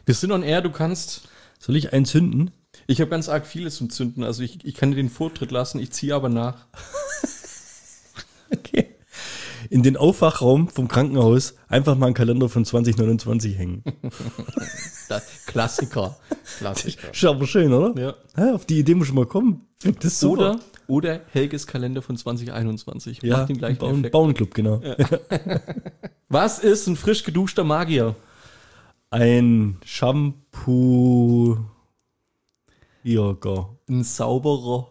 Wir sind on air, du kannst... Soll ich einen zünden? Ich habe ganz arg vieles zum Zünden, also ich kann dir den Vortritt lassen, ich ziehe aber nach. Okay. In den Aufwachraum vom Krankenhaus einfach mal einen Kalender von 2029 hängen. Klassiker. Ist aber schön, oder? Ja. Ja, auf die Idee muss ich mal kommen. Das ist super. Oder Helges Kalender von 2021. Ja, Macht den gleichen Effekt. Bauernclub, genau. Ja. Was ist ein frisch geduschter Magier? Ein Shampoo... Jager. Ein Sauberer.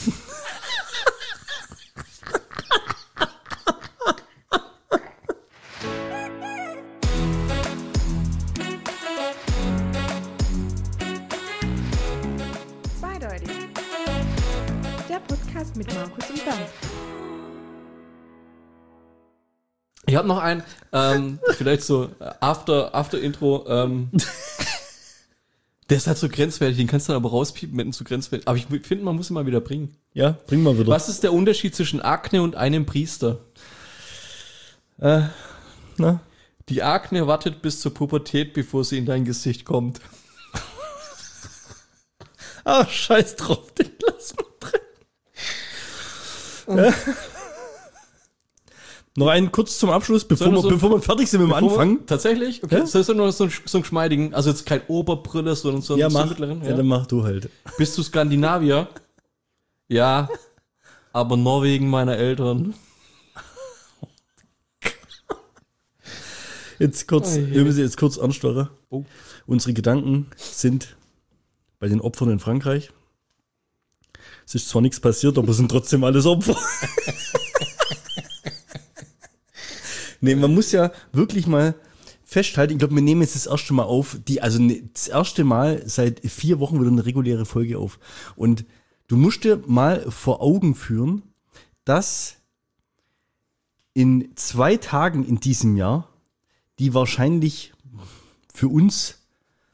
Zweideutig. Der Podcast mit Markus und Bernd. Ich habe noch einen, vielleicht so After-Intro, der ist halt so grenzwertig, den kannst du dann aber rauspiepen, wenn zu grenzwertig. Aber ich finde, man muss ihn mal wieder bringen. Ja, bring mal wieder. Was ist der Unterschied zwischen Akne und einem Priester? Na? Die Akne wartet bis zur Pubertät, bevor sie in dein Gesicht kommt. Ah, scheiß drauf, den lass mal drin. Ja. Noch einen kurz zum Abschluss, bevor wir fertig sind mit dem Anfang. Tatsächlich? Okay, das ist nur so einen geschmeidigen, also jetzt kein Oberbrille, sondern so einen mittleren. Ja, dann mach du halt. Bist du Skandinavier? Ja, aber nur wegen meiner Eltern. Jetzt kurz, wir müssen jetzt kurz ansteuern. Oh. Unsere Gedanken sind bei den Opfern in Frankreich. Es ist zwar nichts passiert, aber es sind trotzdem alles Opfer. Nee, man muss ja wirklich mal festhalten, ich glaube, wir nehmen jetzt das erste Mal auf, das erste Mal seit 4 Wochen wieder eine reguläre Folge auf. Und du musst dir mal vor Augen führen, dass in 2 Tagen in diesem Jahr die wahrscheinlich für uns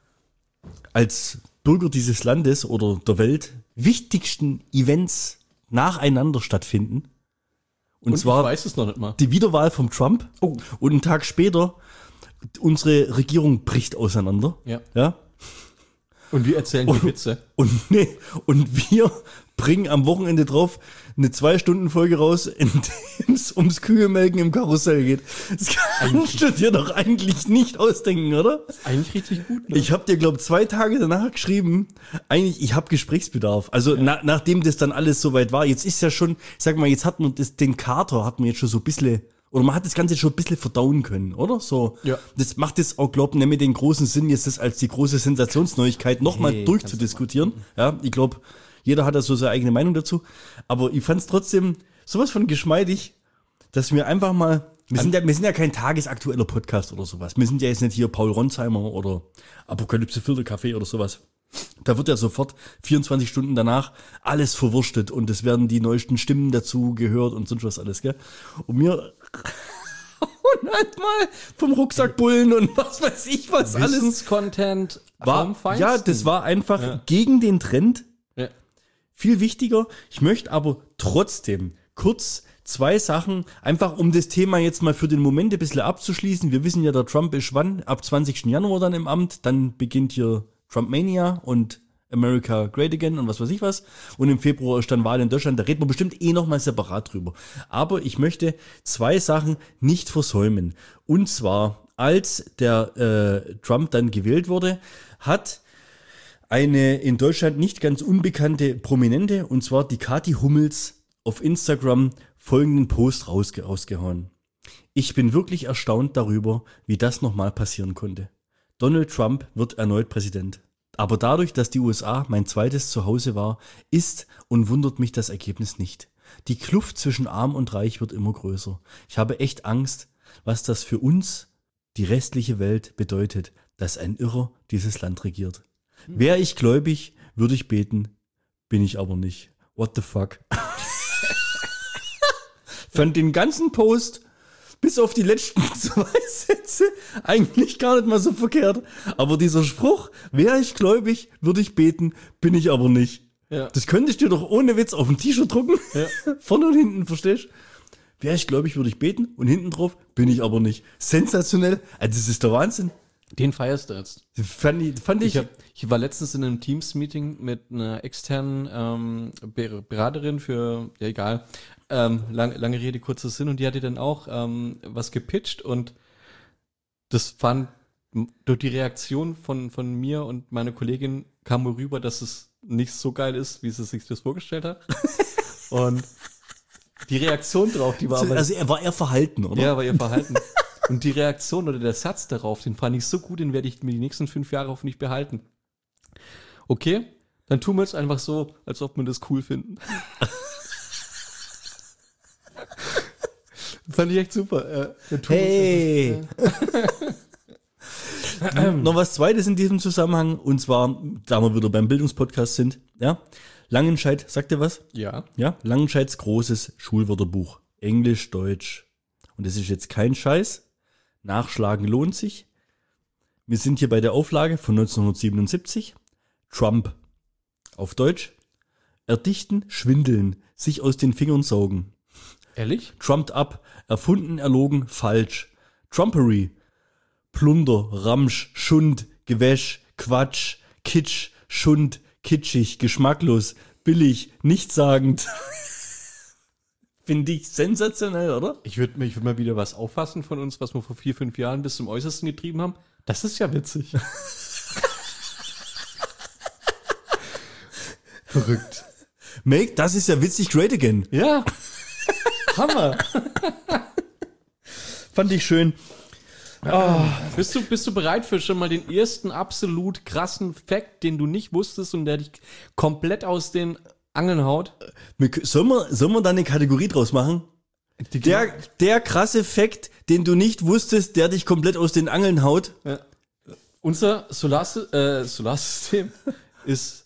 als Bürger dieses Landes oder der Welt wichtigsten Events nacheinander stattfinden. Und zwar ich weiß es noch nicht mal. Die Wiederwahl vom Trump. Oh. Und einen Tag später, unsere Regierung bricht auseinander. Ja. Und wir erzählen die Witze. Und wir bringen am Wochenende drauf eine 2-Stunden-Folge raus, in dem es ums Kühemelken im Karussell geht. Das kannst du dir doch eigentlich nicht ausdenken, oder? Das ist eigentlich richtig gut, ne? Ich habe dir, glaube ich, 2 Tage danach geschrieben, eigentlich, ich habe Gesprächsbedarf. Also nachdem das dann alles soweit war, jetzt ist ja schon, sag mal, jetzt hat man den Kater, hat man jetzt schon so ein bisschen, oder man hat das Ganze schon ein bisschen verdauen können, oder? So. Ja. Das macht es auch, glaube ich, nicht mit den großen Sinn, jetzt das als die große Sensationsneuigkeit nochmal durchzudiskutieren. Ja, ich glaube, jeder hat da so seine eigene Meinung dazu. Aber ich fand es trotzdem sowas von geschmeidig, dass wir einfach mal, wir sind ja kein tagesaktueller Podcast oder sowas. Wir sind ja jetzt nicht hier Paul Ronsheimer oder Apokalypse Filterkaffee oder sowas. Da wird ja sofort 24 Stunden danach alles verwurstet und es werden die neuesten Stimmen dazu gehört und sonst was alles, gell? Und mir und halt mal vom Rucksackbullen und was weiß ich was alles. Wissenscontent War, ja, das war einfach gegen den Trend. Ja. Viel wichtiger. Ich möchte aber trotzdem kurz 2 Sachen, einfach um das Thema jetzt mal für den Moment ein bisschen abzuschließen. Wir wissen ja, der Trump ist wann? Ab 20. Januar dann im Amt. Dann beginnt hier Trumpmania und America Great Again und was weiß ich was. Und im Februar ist dann Wahl in Deutschland. Da reden wir bestimmt nochmal separat drüber. Aber ich möchte 2 Sachen nicht versäumen. Und zwar, als der Trump dann gewählt wurde, hat eine in Deutschland nicht ganz unbekannte Prominente, und zwar die Kathi Hummels, auf Instagram folgenden Post rausgehauen. Ich bin wirklich erstaunt darüber, wie das nochmal passieren konnte. Donald Trump wird erneut Präsident. Aber dadurch, dass die USA mein zweites Zuhause war, ist und wundert mich das Ergebnis nicht. Die Kluft zwischen Arm und Reich wird immer größer. Ich habe echt Angst, was das für uns, die restliche Welt, bedeutet, dass ein Irrer dieses Land regiert. Wäre ich gläubig, würde ich beten, bin ich aber nicht. What the fuck? Fand den ganzen Post bis auf die letzten 2 Sätze eigentlich gar nicht mal so verkehrt. Aber dieser Spruch, wäre ich gläubig, würde ich beten, bin ich aber nicht. Ja. Das könnte ich dir doch ohne Witz auf ein T-Shirt drucken. Ja. Vorne und hinten, verstehst du? Wäre ich gläubig, würde ich beten und hinten drauf bin ich aber nicht. Sensationell. Also das ist der Wahnsinn. Den feierst du jetzt. Fand ich Ich war letztens in einem Teams-Meeting mit einer externen Beraterin für, ja egal, lange Rede, kurzer Sinn, und die hatte dann auch was gepitcht, und das fand, durch die Reaktion von mir und meiner Kollegin kam wohl rüber, dass es nicht so geil ist, wie sie sich das vorgestellt hat. Und die Reaktion drauf, die war aber... Also er war eher verhalten, oder? Ja, war ihr Verhalten. Und die Reaktion oder der Satz darauf, den fand ich so gut, den werde ich mir die nächsten 5 Jahre hoffentlich behalten. Okay, dann tun wir es einfach so, als ob wir das cool finden. Fand ich echt super. Hey! Noch was Zweites in diesem Zusammenhang, und zwar, da wir wieder beim Bildungspodcast sind, ja, Langenscheidt, sagt ihr was? Ja. Ja, Langenscheidts großes Schulwörterbuch. Englisch, Deutsch. Und das ist jetzt kein Scheiß. Nachschlagen lohnt sich. Wir sind hier bei der Auflage von 1977. Trump. Auf Deutsch. Erdichten, schwindeln, sich aus den Fingern saugen. Ehrlich? Trumped up, erfunden, erlogen, falsch. Trumpery. Plunder, Ramsch, Schund, Gewäsch, Quatsch, Kitsch, Schund, kitschig, geschmacklos, billig, nichtssagend. Finde ich sensationell, oder? Ich würde mal wieder was auffassen von uns, was wir vor 4, 5 Jahren bis zum Äußersten getrieben haben. Das ist ja witzig. Verrückt. Make, das ist ja witzig, great again. Ja. Hammer. Fand ich schön. Bist du bereit für schon mal den ersten absolut krassen Fact, den du nicht wusstest und der dich komplett aus den Angeln haut? Sollen wir da eine Kategorie draus machen? Der krasse Fact, den du nicht wusstest, der dich komplett aus den Angeln haut. Ja. Unser Solarsystem ist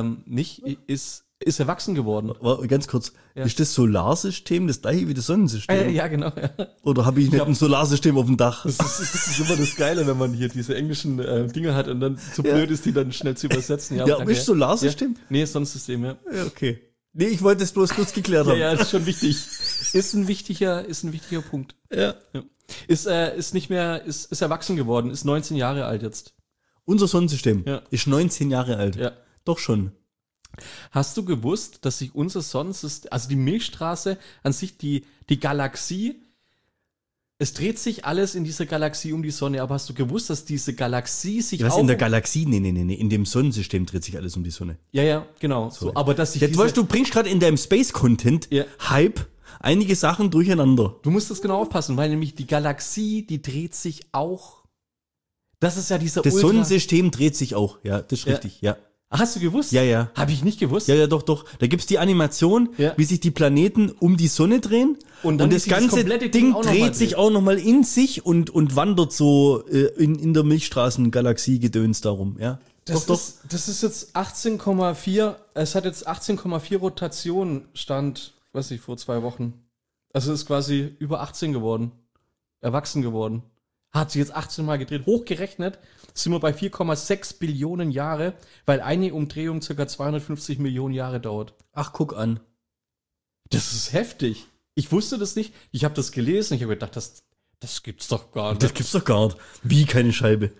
ist erwachsen geworden. Ganz kurz, Ja. ist das Solarsystem das gleiche wie das Sonnensystem? Ja, genau. Ja. Oder habe ich nicht ein Solarsystem auf dem Dach? Das ist immer das Geile, wenn man hier diese englischen Dinge hat und dann zu blöd ist, die dann schnell zu übersetzen. Ja, danke. ist Solarsystem? Ja. Nee, Sonnensystem, ja. Ja, okay. Nee, ich wollte das bloß kurz geklärt haben. Ja, das ist schon wichtig. Ist ein wichtiger Punkt. Ja. Ja. Ist erwachsen geworden, ist 19 Jahre alt jetzt. Unser Sonnensystem Ja. ist 19 Jahre alt. Ja. Doch schon. Hast du gewusst, dass sich unser Sonnensystem, also die Milchstraße an sich, die Galaxie, es dreht sich alles in dieser Galaxie um die Sonne, aber hast du gewusst, dass diese Galaxie sich Was auch... in der Galaxie? Nee. In dem Sonnensystem dreht sich alles um die Sonne. Ja, genau. So, aber dass sich Jetzt weißt du, bringst gerade in deinem Space-Content Ja. Hype einige Sachen durcheinander. Du musst das genau aufpassen, weil nämlich die Galaxie, die dreht sich auch... Das ist ja dieser Das Ultra... Sonnensystem dreht sich auch. Ja, das ist Ja. richtig. Ja. Ach, hast du gewusst? Ja. Habe ich nicht gewusst. Ja, doch. Da gibt's die Animation, Ja. wie sich die Planeten um die Sonne drehen. Und dann das wie sich das ganze komplette Ding Ding auch noch mal dreht sich dreht. auch nochmal in sich und wandert so in der Milchstraßengalaxie gedöns darum. Ja. Das ist jetzt 18,4, es hat jetzt 18,4 Rotationen Stand, weiß ich, vor 2 Wochen. Also ist quasi über 18 geworden. Erwachsen geworden. Hat sich jetzt 18 Mal gedreht. Hochgerechnet sind wir bei 4,6 Billionen Jahre, weil eine Umdrehung ca. 250 Millionen Jahre dauert. Ach, guck an. Das ist heftig. Ich wusste das nicht. Ich habe das gelesen. Ich habe gedacht, das gibt's doch gar nicht. Das gibt's doch gar nicht. Wie keine Scheibe.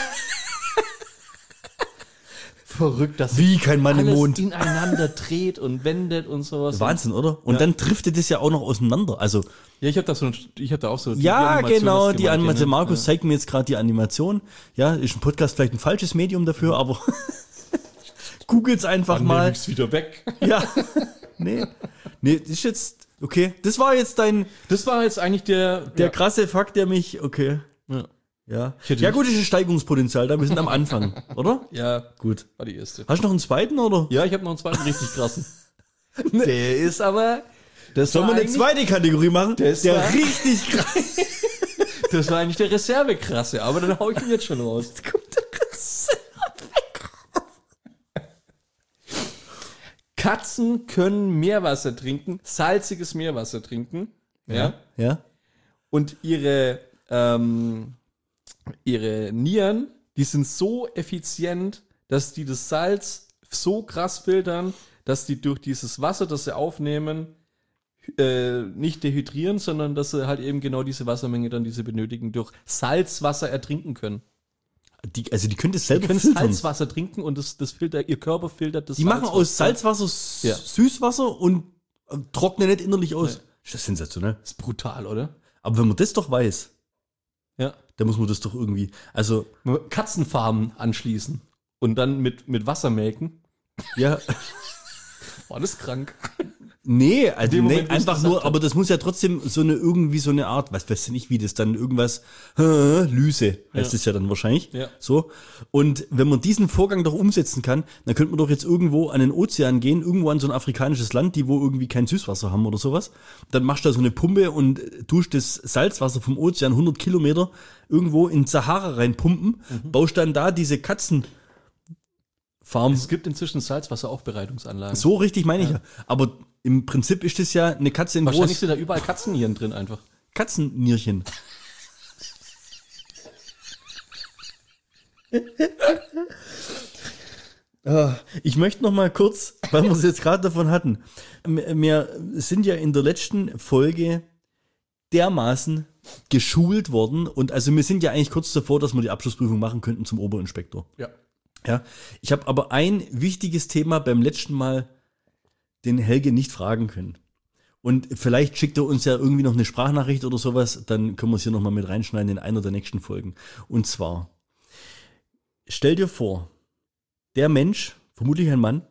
Verrückt, dass Wie kein Mann im alles Mond. ineinander dreht und wendet und sowas. Wahnsinn, oder? Und Ja. dann driftet es ja auch noch auseinander. Also, Ja, ich habe da auch so. ja, Animation, genau, das die gemeint, Animation. ne? Markus zeigt mir jetzt gerade die Animation. Ja, ist ein Podcast vielleicht ein falsches Medium dafür, aber googelt's einfach Dann mal. nehm ich's wieder weg. Ja. Nee, das ist jetzt, okay. Das war jetzt Das war jetzt eigentlich der krasse Fakt, der mich, okay. Ja. Ja. Ich hätte Ja nicht- gut, das ist Steigungspotenzial, da wir sind am Anfang, oder? Ja, Gut. war die erste. Hast du noch einen zweiten, oder? Ja, ich habe noch einen zweiten richtig krassen. Der ist aber. Das Sollen wir eine zweite Kategorie machen? Das Der war- richtig krass. Das war eigentlich der Reservekrasse, aber dann hau ich ihn jetzt schon raus. Katzen können Meerwasser trinken, salziges Meerwasser trinken. Ja. Ja. Und ihre Nieren, die sind so effizient, dass die das Salz so krass filtern, dass die durch dieses Wasser, das sie aufnehmen, nicht dehydrieren, sondern dass sie halt eben genau diese Wassermenge dann, die sie benötigen, durch Salzwasser ertrinken können. Die können das selber Die können filtern. Salzwasser trinken und das filtert, ihr Körper filtert das Die machen aus Salzwasser Ja. Süßwasser und trocknen nicht innerlich aus. Nee. Das ist sensationell. Das ist brutal, oder? Aber wenn man das doch weiß, Ja. dann muss man das doch irgendwie, also, Katzenfarmen anschließen und dann mit Wasser melken. ja, Boah, das ist krank. nee, also dem nee, Moment, wo ich's einfach gesagt nur, hab. aber das muss ja trotzdem irgendwie so eine Art, weiß nicht, wie das dann irgendwas, Lyse heißt es ja dann wahrscheinlich, Ja. so. Und wenn man diesen Vorgang doch umsetzen kann, dann könnte man doch jetzt irgendwo an den Ozean gehen, irgendwo an so ein afrikanisches Land, die wo irgendwie kein Süßwasser haben oder sowas. Dann machst du da so eine Pumpe und tust das Salzwasser vom Ozean 100 Kilometer irgendwo in Sahara reinpumpen, baust dann da diese Katzenfarm. Es gibt inzwischen Salzwasseraufbereitungsanlagen. So richtig meine ich ja. Aber im Prinzip ist das ja eine Katze in Wahrscheinlich groß. sind da überall Katzennieren drin einfach. Katzennierchen. Ich möchte noch mal kurz, weil wir es jetzt gerade davon hatten. Wir sind ja in der letzten Folge dermaßen geschult worden und also wir sind ja eigentlich kurz davor, dass wir die Abschlussprüfung machen könnten zum Oberinspektor. Ja. Ja, ich habe aber ein wichtiges Thema beim letzten Mal den Helge nicht fragen können. Und vielleicht schickt er uns ja irgendwie noch eine Sprachnachricht oder sowas, dann können wir es hier nochmal mit reinschneiden in einer der nächsten Folgen. Und zwar, stell dir vor, der Mensch, vermutlich ein Mann,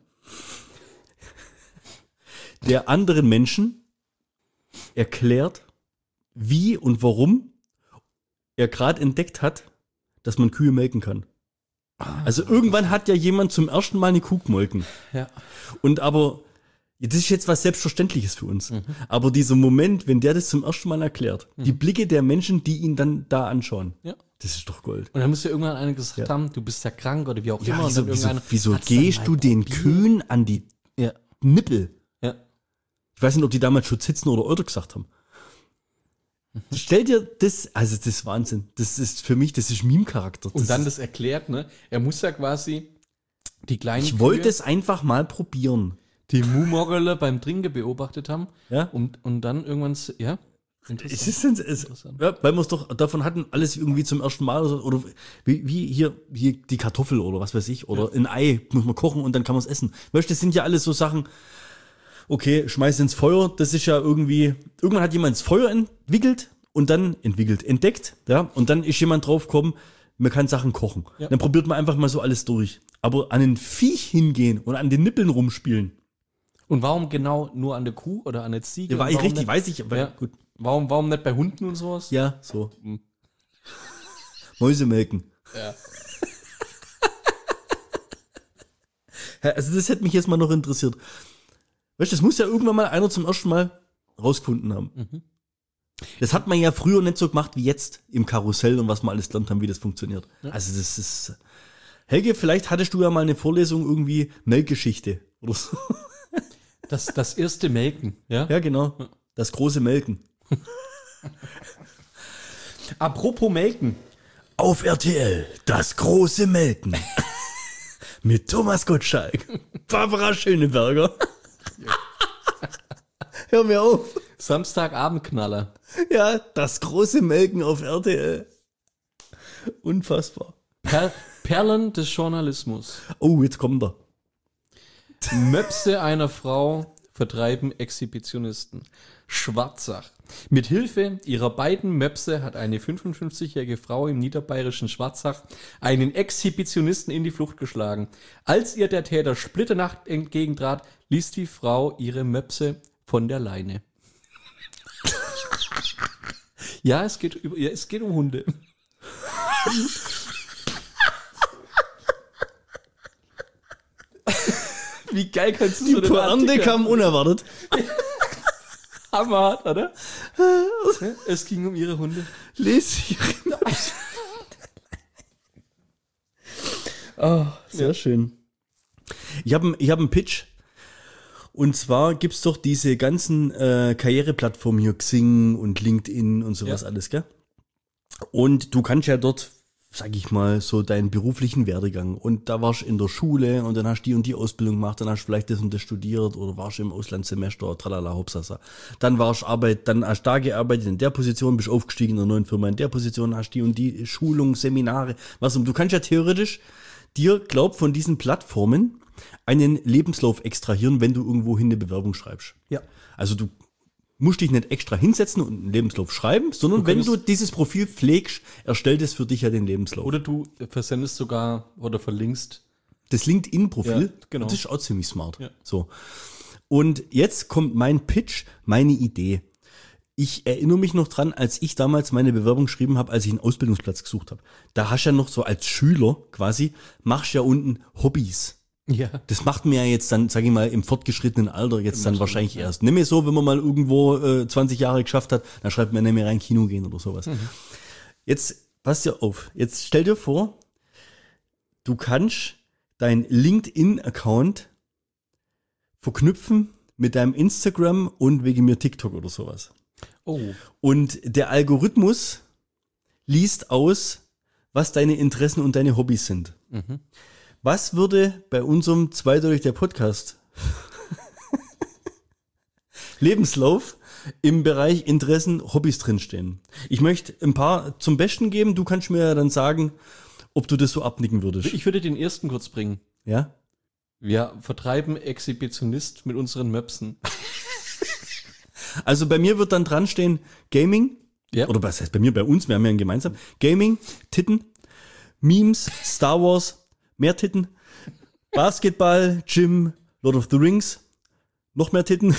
der anderen Menschen erklärt, wie und warum er gerade entdeckt hat, dass man Kühe melken kann. Also irgendwann hat ja jemand zum ersten Mal eine Kuh gemolken. Ja. Und aber, das ist jetzt was Selbstverständliches für uns. Aber dieser Moment, wenn der das zum ersten Mal erklärt, die Blicke der Menschen, die ihn dann da anschauen, Ja. das ist doch Gold. Und dann muss ja irgendwann einer gesagt Ja. haben, du bist ja krank oder wie auch Ja, immer. Und dann irgendeiner, wieso hat's dann gehst mal du den probiert? Kühen an die Ja. Nippel? Ja. Ich weiß nicht, ob die damals schon Zitzen oder Öder gesagt haben. Stell dir das, also das ist Wahnsinn. Das ist für mich, das ist Meme-Charakter. Und dann ist, das erklärt, ne? Er muss ja quasi die kleinen ich wollte Kühe, es einfach mal probieren. die Muhmorgele beim Trinken beobachtet haben. Ja. Und dann irgendwann, ja. Es ist ja, weil wir es doch davon hatten, alles irgendwie zum ersten Mal oder wie hier die Kartoffel oder was weiß ich oder ein Ei muss man kochen und dann kann man es essen. Weißt du, das sind ja alles so Sachen. Okay, schmeiß ins Feuer. Das ist ja irgendwie. Irgendwann hat jemand das Feuer entdeckt, ja. Und dann ist jemand drauf gekommen, man kann Sachen kochen. Ja. Dann probiert man einfach mal so alles durch. Aber an ein Viech hingehen und an den Nippeln rumspielen, Und warum genau nur an der Kuh oder an der Ziege? war Und ich warum richtig, nicht, weiß ich, aber ja, gut. Warum nicht bei Hunden und sowas? Ja, so. Mäuse melken. Ja. Also das hätte mich jetzt mal noch interessiert. Weißt du, das muss ja irgendwann mal einer zum ersten Mal rausgefunden haben. Das hat man ja früher nicht so gemacht wie jetzt im Karussell und was wir alles gelernt haben, wie das funktioniert. Also das ist... Helge, vielleicht hattest du ja mal eine Vorlesung irgendwie Melkgeschichte oder so. Das erste Melken, ja? Ja, genau. Das große Melken. Apropos Melken. Auf RTL, das große Melken. Mit Thomas Gottschalk, Barbara Schöneberger. Hör mir auf. Samstagabendknaller. Ja, das große Melken auf RTL. Unfassbar. Perlen des Journalismus. Oh, jetzt kommt er. Möpse einer Frau vertreiben Exhibitionisten. Schwarzach. Mit Hilfe ihrer beiden Möpse hat eine 55-jährige Frau im niederbayerischen Schwarzach einen Exhibitionisten in die Flucht geschlagen. Als ihr der Täter splitternacht entgegentrat, ließ die Frau ihre Möpse von der Leine. Ja, es geht um Hunde. Wie geil kannst du Die so einen Pointe Artikel- kam unerwartet. Hammerhart, oder? Es ging um ihre Hunde. Lies Oh, sehr schön. Ich hab einen Pitch. Und zwar gibt's doch diese ganzen Karriereplattformen hier, Xing und LinkedIn und sowas Ja. alles, gell? Und du kannst ja dort sag ich mal, so deinen beruflichen Werdegang. Und da warst du in der Schule und dann hast du die und die Ausbildung gemacht, dann hast du vielleicht das und das studiert oder warst im Auslandssemester, tralala, hopsasa. Dann warst du dann hast du da gearbeitet in der Position, bist aufgestiegen in der neuen Firma, in der Position hast du die und die Schulung, Seminare, du kannst ja theoretisch dir, glaub, von diesen Plattformen einen Lebenslauf extrahieren, wenn du irgendwohin eine Bewerbung schreibst. Ja. Also du musst dich nicht extra hinsetzen und einen Lebenslauf schreiben, sondern wenn du dieses Profil pflegst, erstellt es für dich ja den Lebenslauf. Oder du versendest sogar oder verlinkst. Das LinkedIn-Profil, Ja, genau. das ist auch ziemlich smart. Ja. So. Und jetzt kommt mein Pitch, meine Idee. Ich erinnere mich noch dran, als ich damals meine Bewerbung geschrieben habe, als ich einen Ausbildungsplatz gesucht habe. Da hast du ja noch so als Schüler quasi, machst ja unten Hobbys. Ja. Das macht mir ja jetzt dann, sage ich mal, im fortgeschrittenen Alter jetzt dann wahrscheinlich erst. Nimm mir so, wenn man mal irgendwo 20 Jahre geschafft hat, dann schreibt man nicht mehr rein Kino gehen oder sowas. Jetzt, pass dir auf, jetzt stell dir vor, du kannst dein LinkedIn-Account verknüpfen mit deinem Instagram und wegen mir TikTok oder sowas. Oh. Und der Algorithmus liest aus, was deine Interessen und deine Hobbys sind. Was würde bei unserem zweideutig der Podcast Lebenslauf im Bereich Interessen, Hobbys drinstehen? Ich möchte ein paar zum Besten geben. Du kannst mir ja dann sagen, ob du das so abnicken würdest. Ich würde den ersten kurz bringen. Ja? Wir vertreiben Exhibitionist mit unseren Möpsen. Also bei mir wird dann dran stehen Gaming. Ja. Oder was heißt bei mir, bei uns, wir haben ja einen gemeinsam. Gaming, Titten, Memes, Star Wars, mehr Titten, Basketball, Gym, Lord of the Rings, noch mehr Titten.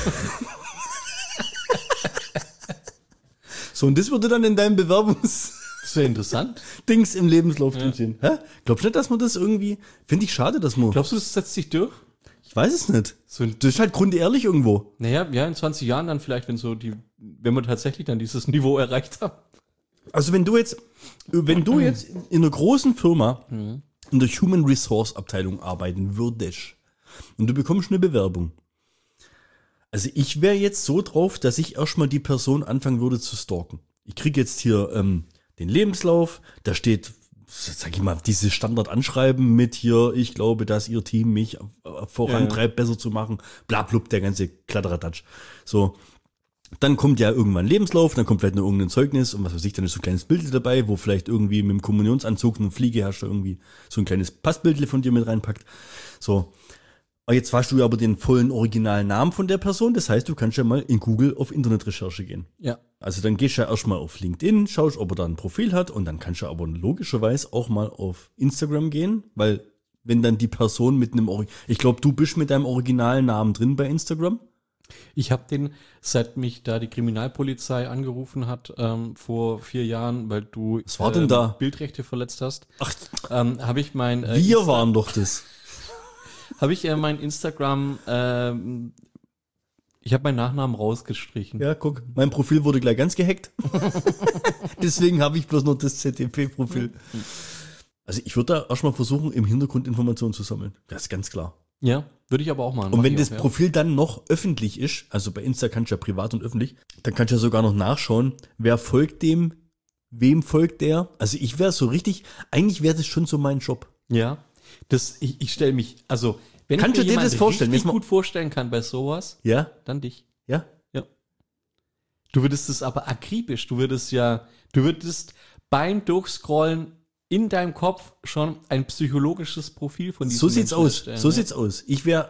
So, und das würde dann in deinem Bewerbungsdings Das wäre interessant. im Lebenslauf drinstehen. Hä? Glaubst du nicht, dass man das irgendwie, finde ich schade, dass man, Glaubst du, das setzt sich durch? ich weiß es nicht. So ein, Das ist halt grundehrlich irgendwo. naja, ja, in 20 Jahren dann vielleicht, wenn wir tatsächlich dann dieses Niveau erreicht haben. Also wenn du jetzt in einer großen Firma in der Human Resource Abteilung arbeiten würdest und du bekommst eine Bewerbung. Also ich wäre jetzt so drauf, dass ich erstmal die Person anfangen würde zu stalken. Ich kriege jetzt hier den Lebenslauf, da steht, sag ich mal, dieses Standardanschreiben mit hier, ich glaube, dass ihr Team mich vorantreibt, besser zu machen, bla blub, der ganze Kladderadatsch. So. Dann kommt ja irgendwann ein Lebenslauf, dann kommt vielleicht noch irgendein Zeugnis und was weiß ich, dann ist so ein kleines Bild dabei, wo vielleicht irgendwie mit dem Kommunionsanzug eine Fliege hast du irgendwie so ein kleines Passbildle von dir mit reinpackt. So. Aber jetzt hast du ja aber den vollen originalen Namen von der Person, das heißt, du kannst ja mal in Google auf Internetrecherche gehen. Ja. Also dann gehst du ja erstmal auf LinkedIn, schaust, ob er da ein Profil hat und dann kannst du aber logischerweise auch mal auf Instagram gehen, weil wenn dann die Person mit einem ich glaube, du bist mit deinem originalen Namen drin bei Instagram. Ich habe den, seit mich da die Kriminalpolizei angerufen hat, vor 4 Jahren, weil du Was war denn da? Bildrechte verletzt hast, Ach, habe ich mein wir waren doch das. habe ich mein Instagram, ich habe meinen Nachnamen rausgestrichen. Ja, guck, mein Profil wurde gleich ganz gehackt. Deswegen habe ich bloß noch das ZDP-Profil. Also ich würde da erstmal versuchen, im Hintergrund Informationen zu sammeln. Das ist ganz klar. Ja, würde ich aber auch machen. Und Mach wenn ich das auch, ja. Profil dann noch öffentlich ist, also bei Insta kannst du ja privat und öffentlich, dann kannst du ja sogar noch nachschauen, wer folgt dem, wem folgt der. Also ich wäre so richtig, eigentlich wäre das schon so mein Job. Ja, ich stelle mich, also wenn Kannst ich du dir das vorstellen? richtig Jetzt mal- gut vorstellen kann bei sowas, Ja? dann dich. Ja? Ja. Du würdest es aber akribisch, du würdest beim Durchscrollen in deinem Kopf schon ein psychologisches Profil von diesem So sieht's Menschen aus. erstellen, So ja. sieht's aus. Ich wäre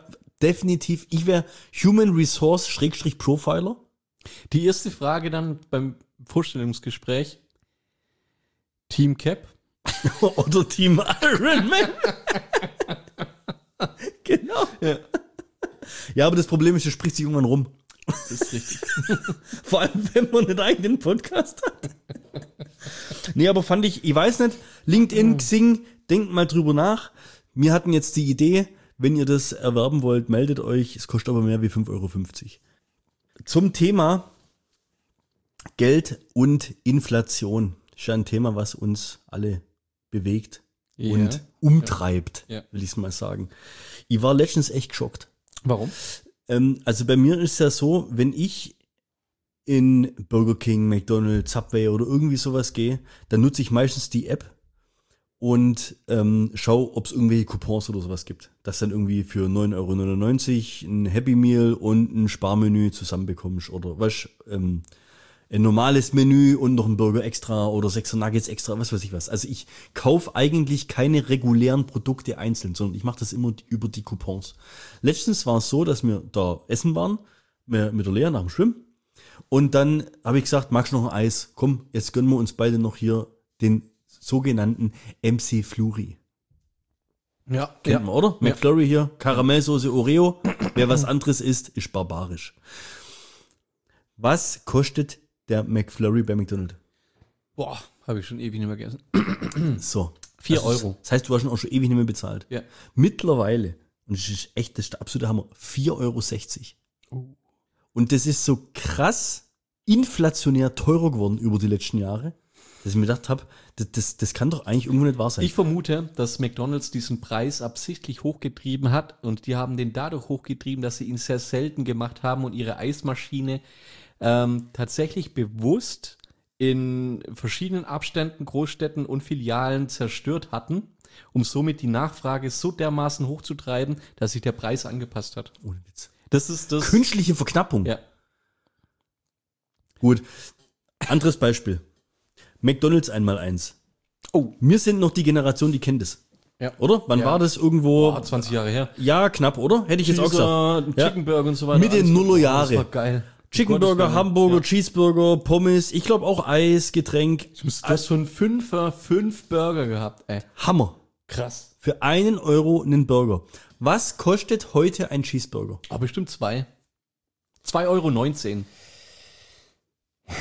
Human Resource / Profiler. Die erste Frage dann beim Vorstellungsgespräch, Team Cap. Oder Team Iron Man. Genau. Ja. Ja, aber das Problem ist, es spricht sich irgendwann rum. Das ist richtig. Vor allem, wenn man einen eigenen Podcast hat. Nee, aber ich weiß nicht, LinkedIn, Xing, denkt mal drüber nach. Wir hatten jetzt die Idee, wenn ihr das erwerben wollt, meldet euch. Es kostet aber mehr wie 5,50 €. Zum Thema Geld und Inflation. Ist ja ein Thema, was uns alle bewegt Ja. und umtreibt, Ja. will ich es mal sagen. Ich war letztens echt geschockt. Warum? Also bei mir ist es ja so, wenn ich in Burger King, McDonald's, Subway oder irgendwie sowas gehe, dann nutze ich meistens die App und schau, ob es irgendwelche Coupons oder sowas gibt. Dass dann irgendwie für 9,99 € ein Happy Meal und ein Sparmenü zusammenbekommst. Oder ein normales Menü und noch ein Burger extra oder 6er Nuggets extra, was weiß ich was. Also ich kaufe eigentlich keine regulären Produkte einzeln, sondern ich mache das immer über die Coupons. Letztens war es so, dass wir da essen waren, mit der Lea nach dem Schwimmen. Und dann habe ich gesagt, magst du noch ein Eis? Komm, jetzt gönnen wir uns beide noch hier den sogenannten MC Flurry. Ja. Kennt man, oder? McFlurry hier, Karamellsoße Oreo. Wer was anderes isst, ist barbarisch. Was kostet der McFlurry bei McDonald's? Boah, habe ich schon ewig nicht mehr gegessen. So. 4 Euro. Das heißt, du hast ihn auch schon ewig nicht mehr bezahlt. Ja. Mittlerweile, und das ist echt, das ist der absolute Hammer, 4,60 €. Und das ist so krass inflationär teurer geworden über die letzten Jahre, dass ich mir gedacht habe, das kann doch eigentlich irgendwo nicht wahr sein. Ich vermute, dass McDonald's diesen Preis absichtlich hochgetrieben hat und die haben den dadurch hochgetrieben, dass sie ihn sehr selten gemacht haben und ihre Eismaschine tatsächlich bewusst in verschiedenen Abständen, Großstädten und Filialen zerstört hatten, um somit die Nachfrage so dermaßen hochzutreiben, dass sich der Preis angepasst hat. Ohne Witz. Das ist das. Künstliche Verknappung. Ja. Gut. Anderes Beispiel. McDonald's 1x1. Oh. Wir sind noch die Generation, die kennt das. Ja. Oder? Wann Ja. war das irgendwo? 20 Jahre her. Ja, knapp, oder? Hätte ich jetzt auch gesagt. Ja. Chicken Burger und so weiter. Mitte Alles- Nullerjahre. Das war geil. Chicken Gottes Burger, Willen. Hamburger, Ja. Cheeseburger, Pommes, ich glaube auch Eis, Getränk. Du hast schon 5 Burger gehabt, ey. Hammer. Krass. Für 1 € einen Burger. Was kostet heute ein Cheeseburger? Aber bestimmt 2. 2,19 €.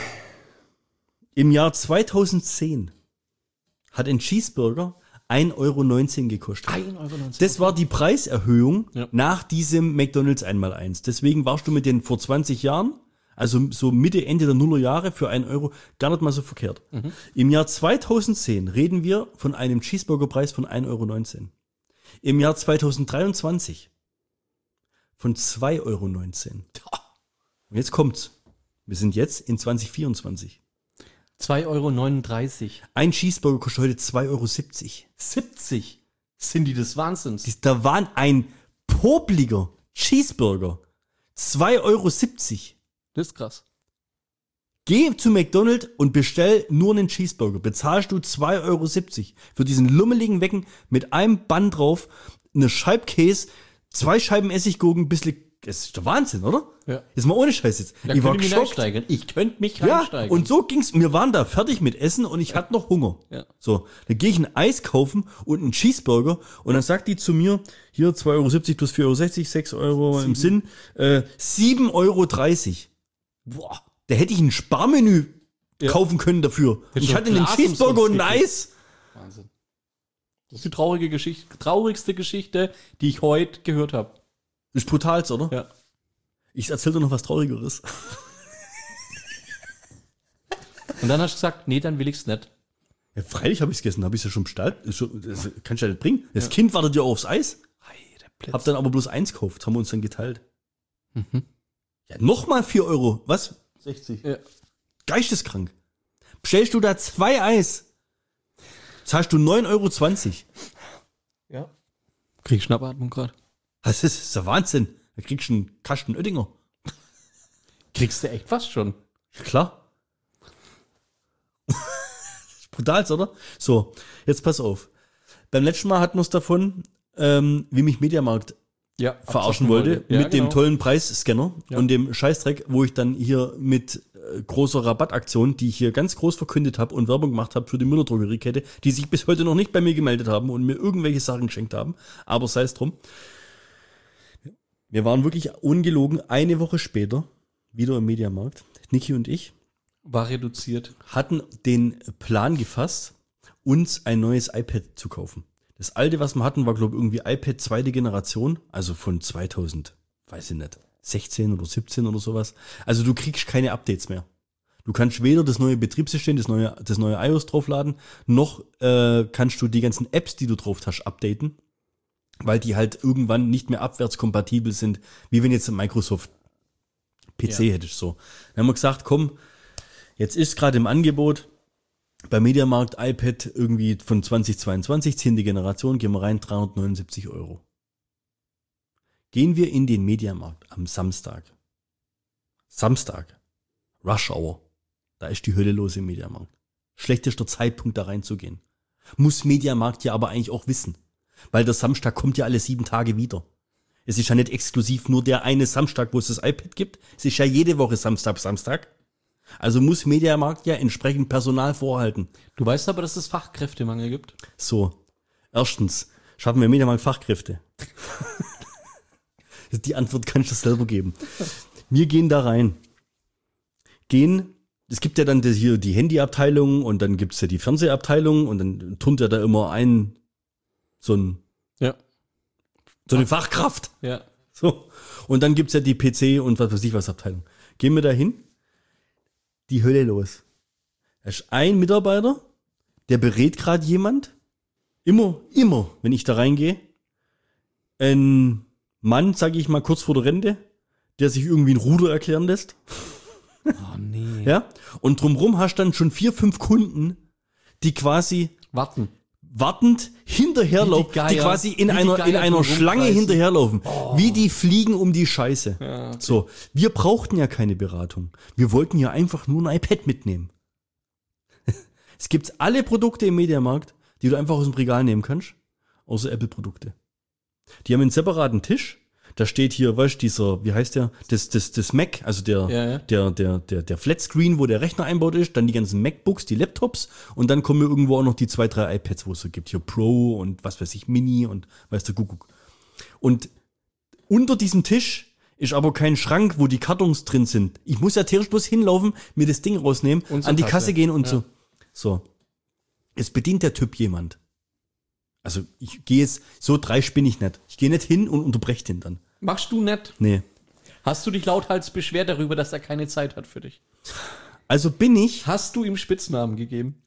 Im Jahr 2010 hat ein Cheeseburger 1,19 € gekostet. 1,19 €. Das war die Preiserhöhung Ja. nach diesem McDonald's 1x1. Deswegen warst du mit den vor 20 Jahren, also so Mitte, Ende der Nullerjahre für 1 € gar nicht mal so verkehrt. Im Jahr 2010 reden wir von einem Cheeseburgerpreis von 1,19 €. Im Jahr 2023 von 2,19 €. Und jetzt kommt's. Wir sind jetzt in 2024. 2,39 €. Ein Cheeseburger kostet heute 2,70 €. 70 sind die des Wahnsinns. Da war ein popliger Cheeseburger. 2,70 €. Das ist krass. Geh zu McDonald's und bestell nur einen Cheeseburger. Bezahlst du 2,70 € für diesen lummeligen Wecken mit einem Bun drauf, eine Scheibe Käse, 2 Scheiben Essiggurken, ein bisschen. Das ist der Wahnsinn, oder? Ja. Jetzt mal ohne Scheiß jetzt. Da Ich war könnte ich mich geschockt. reinsteigern. Ich könnte mich Ja, reinsteigern. und so ging's. Wir waren da fertig mit Essen und ich hatte noch Hunger. Ja. So, dann gehe ich ein Eis kaufen und einen Cheeseburger und dann sagt die zu mir, hier 2,70 € plus 4,60 €, 6 € im Sinn, 7,30 €. Boah, da hätte ich ein Sparmenü kaufen können dafür. Und ich schon hatte einen Glas Cheeseburger und ein umsonst Eis. Wahnsinn. Das ist die traurigste Geschichte, die ich heute gehört habe. Ist brutal, oder? Ja. Ich erzähl dir noch was Traurigeres. Und dann hast du gesagt, nee, dann will ich's nicht. Ja, freilich habe ich es gegessen, habe ich es ja schon bestellt. Das kannst du ja nicht bringen. Das Kind wartet ja aufs Eis. Hab dann aber bloß 1 gekauft, haben wir uns dann geteilt. Ja, nochmal 4 €. Was? 60. Ja. Geisteskrank. Bestellst du da 2 Eis, zahlst du 9,20 €. Ja. Krieg ich Schnappatmung gerade. Das ist der Wahnsinn. Da kriegst du einen Kasten Oettinger. Kriegst du echt fast schon. Ja, klar. Brutal, oder? So, jetzt pass auf. Beim letzten Mal hatten wir es davon, wie mich Mediamarkt Ja. verarschen wollte Ja, mit dem genau. tollen Preisscanner Ja. und dem Scheißdreck, wo ich dann hier mit großer Rabattaktion, die ich hier ganz groß verkündet habe und Werbung gemacht habe für die Müller-Drogeriekette, die sich bis heute noch nicht bei mir gemeldet haben und mir irgendwelche Sachen geschenkt haben, aber sei es drum. Wir waren wirklich ungelogen eine Woche später wieder im Mediamarkt. Niki und ich War reduziert. hatten den Plan gefasst, uns ein neues iPad zu kaufen. Das alte, was wir hatten, war, glaube ich, irgendwie iPad 2. Generation, also von 2000, weiß ich nicht, 16 oder 17 oder sowas. Also du kriegst keine Updates mehr. Du kannst weder das neue Betriebssystem, das neue iOS draufladen, noch kannst du die ganzen Apps, die du drauf hast, updaten, weil die halt irgendwann nicht mehr abwärtskompatibel sind, wie wenn jetzt ein Microsoft PC hättest. So. Dann haben wir gesagt, komm, jetzt ist gerade im Angebot, Bei Mediamarkt iPad irgendwie von 2022, 10. Generation, gehen wir rein, 379 €. Gehen wir in den Mediamarkt am Samstag. Rush Hour. Da ist die Hölle los im Mediamarkt. Schlechtester Zeitpunkt, da reinzugehen. Muss Mediamarkt ja aber eigentlich auch wissen. Weil der Samstag kommt ja alle 7 Tage wieder. Es ist ja nicht exklusiv nur der eine Samstag, wo es das iPad gibt. Es ist ja jede Woche Samstag. Also muss Mediamarkt ja entsprechend Personal vorhalten. Du weißt aber, dass es Fachkräftemangel gibt. So, erstens, schaffen wir im Mediamarkt Fachkräfte? Die Antwort kann ich dir selber geben. Wir gehen da rein. Es gibt ja dann hier die Handyabteilung und dann gibt's ja die Fernsehabteilung und dann turnt ja da immer so eine Fachkraft. Ja. So. Und dann gibt's ja die PC und was weiß ich was Abteilung. Gehen wir da hin, die Hölle los. Da ist ein Mitarbeiter, der berät gerade jemand. Immer, wenn ich da reingehe. Ein Mann, sage ich mal, kurz vor der Rente, der sich irgendwie ein Ruder erklären lässt. Oh nee. Ja? Und drumrum hast du dann schon 4, 5 Kunden, die quasi wartend hinterherlaufen, die quasi in einer Schlange hinterherlaufen. Wie die fliegen um die Scheiße. Ja, okay. So, wir brauchten ja keine Beratung. Wir wollten ja einfach nur ein iPad mitnehmen. Es gibt alle Produkte im Mediamarkt, die du einfach aus dem Regal nehmen kannst, außer Apple-Produkte. Die haben einen separaten Tisch. Da steht hier, weißt du, wie heißt der? Das Mac, also der Flatscreen, wo der Rechner einbaut ist, dann die ganzen MacBooks, die Laptops und dann kommen irgendwo auch noch die 2, 3 iPads, wo es so gibt. Hier Pro und was weiß ich, Mini und weißt du, Kuckuck. Und unter diesem Tisch ist aber kein Schrank, wo die Kartons drin sind. Ich muss ja theoretisch bloß hinlaufen, mir das Ding rausnehmen, und an die Kasse gehen und so. So. Jetzt bedient der Typ jemand. Also ich gehe jetzt, so dreist bin ich nicht. Ich gehe nicht hin und unterbreche den dann. Machst du nicht? Nee. Hast du dich lauthals beschwert darüber, dass er keine Zeit hat für dich? Also bin ich... Hast du ihm Spitznamen gegeben?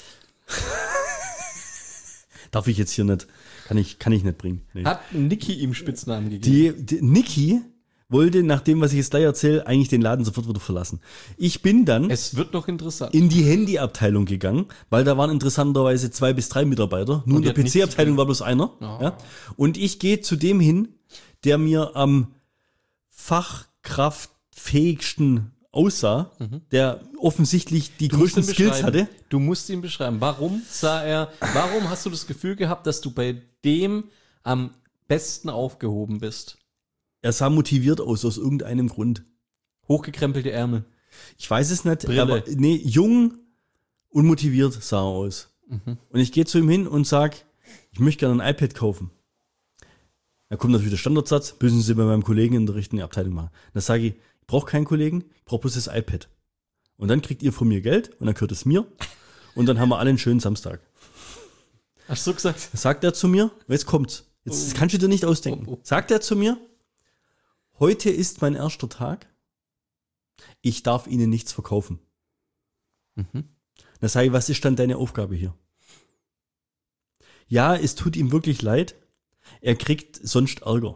Darf ich jetzt hier nicht, kann ich nicht bringen. Nee. Hat Niki ihm Spitznamen gegeben? Die Niki wollte, nach dem, was ich jetzt gleich erzähle, eigentlich den Laden sofort wieder verlassen. Ich bin dann Es wird noch interessant. in die Handyabteilung gegangen, weil da waren interessanterweise 2 bis 3 Mitarbeiter. Nur in der die hatten nichts zu PC-Abteilung tun. war bloß einer. Oh. Ja. Und ich gehe zu dem hin, der mir am fachkraftfähigsten aussah, der offensichtlich die größten Skills hatte. Du musst ihn beschreiben. Warum hast du das Gefühl gehabt, dass du bei dem am besten aufgehoben bist? Er sah motiviert aus irgendeinem Grund. Hochgekrempelte Ärmel. Ich weiß es nicht, Brille. aber nee, jung und motiviert sah er aus. Und ich gehe zu ihm hin und sag, ich möchte gerne ein iPad kaufen. Da kommt natürlich der Standardsatz, müssen Sie bei meinem Kollegen in der richtigen Abteilung machen. Dann sage ich brauche keinen Kollegen, ich brauche bloß das iPad. Und dann kriegt ihr von mir Geld und dann gehört es mir. Und dann haben wir alle einen schönen Samstag. Hast du gesagt? Sagt er zu mir, jetzt kommt's. Jetzt kannst du dir nicht ausdenken. Sagt er zu mir, heute ist mein erster Tag. Ich darf Ihnen nichts verkaufen. Dann sage ich, was ist dann deine Aufgabe hier? Ja, es tut ihm wirklich leid. Er kriegt sonst Ärger.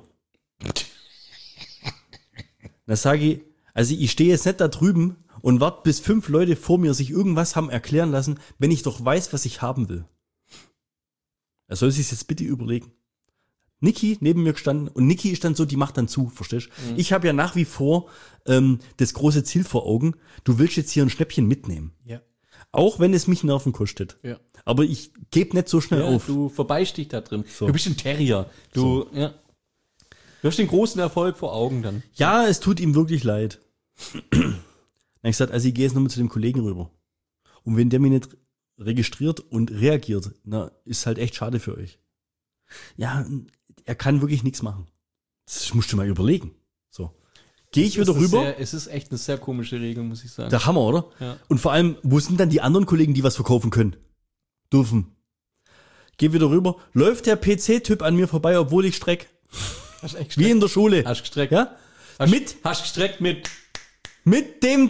Dann sage ich, also ich stehe jetzt nicht da drüben und warte, bis 5 Leute vor mir sich irgendwas haben erklären lassen, wenn ich doch weiß, was ich haben will. Er soll sich jetzt bitte überlegen. Niki neben mir gestanden und Niki ist dann so, die macht dann zu, verstehst du? Ich habe ja nach wie vor das große Ziel vor Augen, du willst jetzt hier ein Schnäppchen mitnehmen. Ja. Auch wenn es mich Nerven kostet. Ja. Aber ich gebe nicht so schnell auf. Du verbeißt dich da drin. So. Du bist ein Terrier. Du hast den großen Erfolg vor Augen dann. Ja, es tut ihm wirklich leid. Dann habe ich gesagt, also ich gehe jetzt nochmal zu dem Kollegen rüber. Und wenn der mich nicht registriert und reagiert, na, ist halt echt schade für euch. Ja, er kann wirklich nichts machen. Das musst du mal überlegen. So. Gehe ich wieder rüber. Es ist echt eine sehr komische Regel, muss ich sagen. Der Hammer, oder? Ja. Und vor allem, wo sind dann die anderen Kollegen, die was verkaufen können? Dürfen. Geh wieder rüber. Läuft der PC-Typ an mir vorbei, obwohl ich streck. Hast echt Wie in der Schule. Hast gestreckt. Ja? Hast gestreckt mit. Mit dem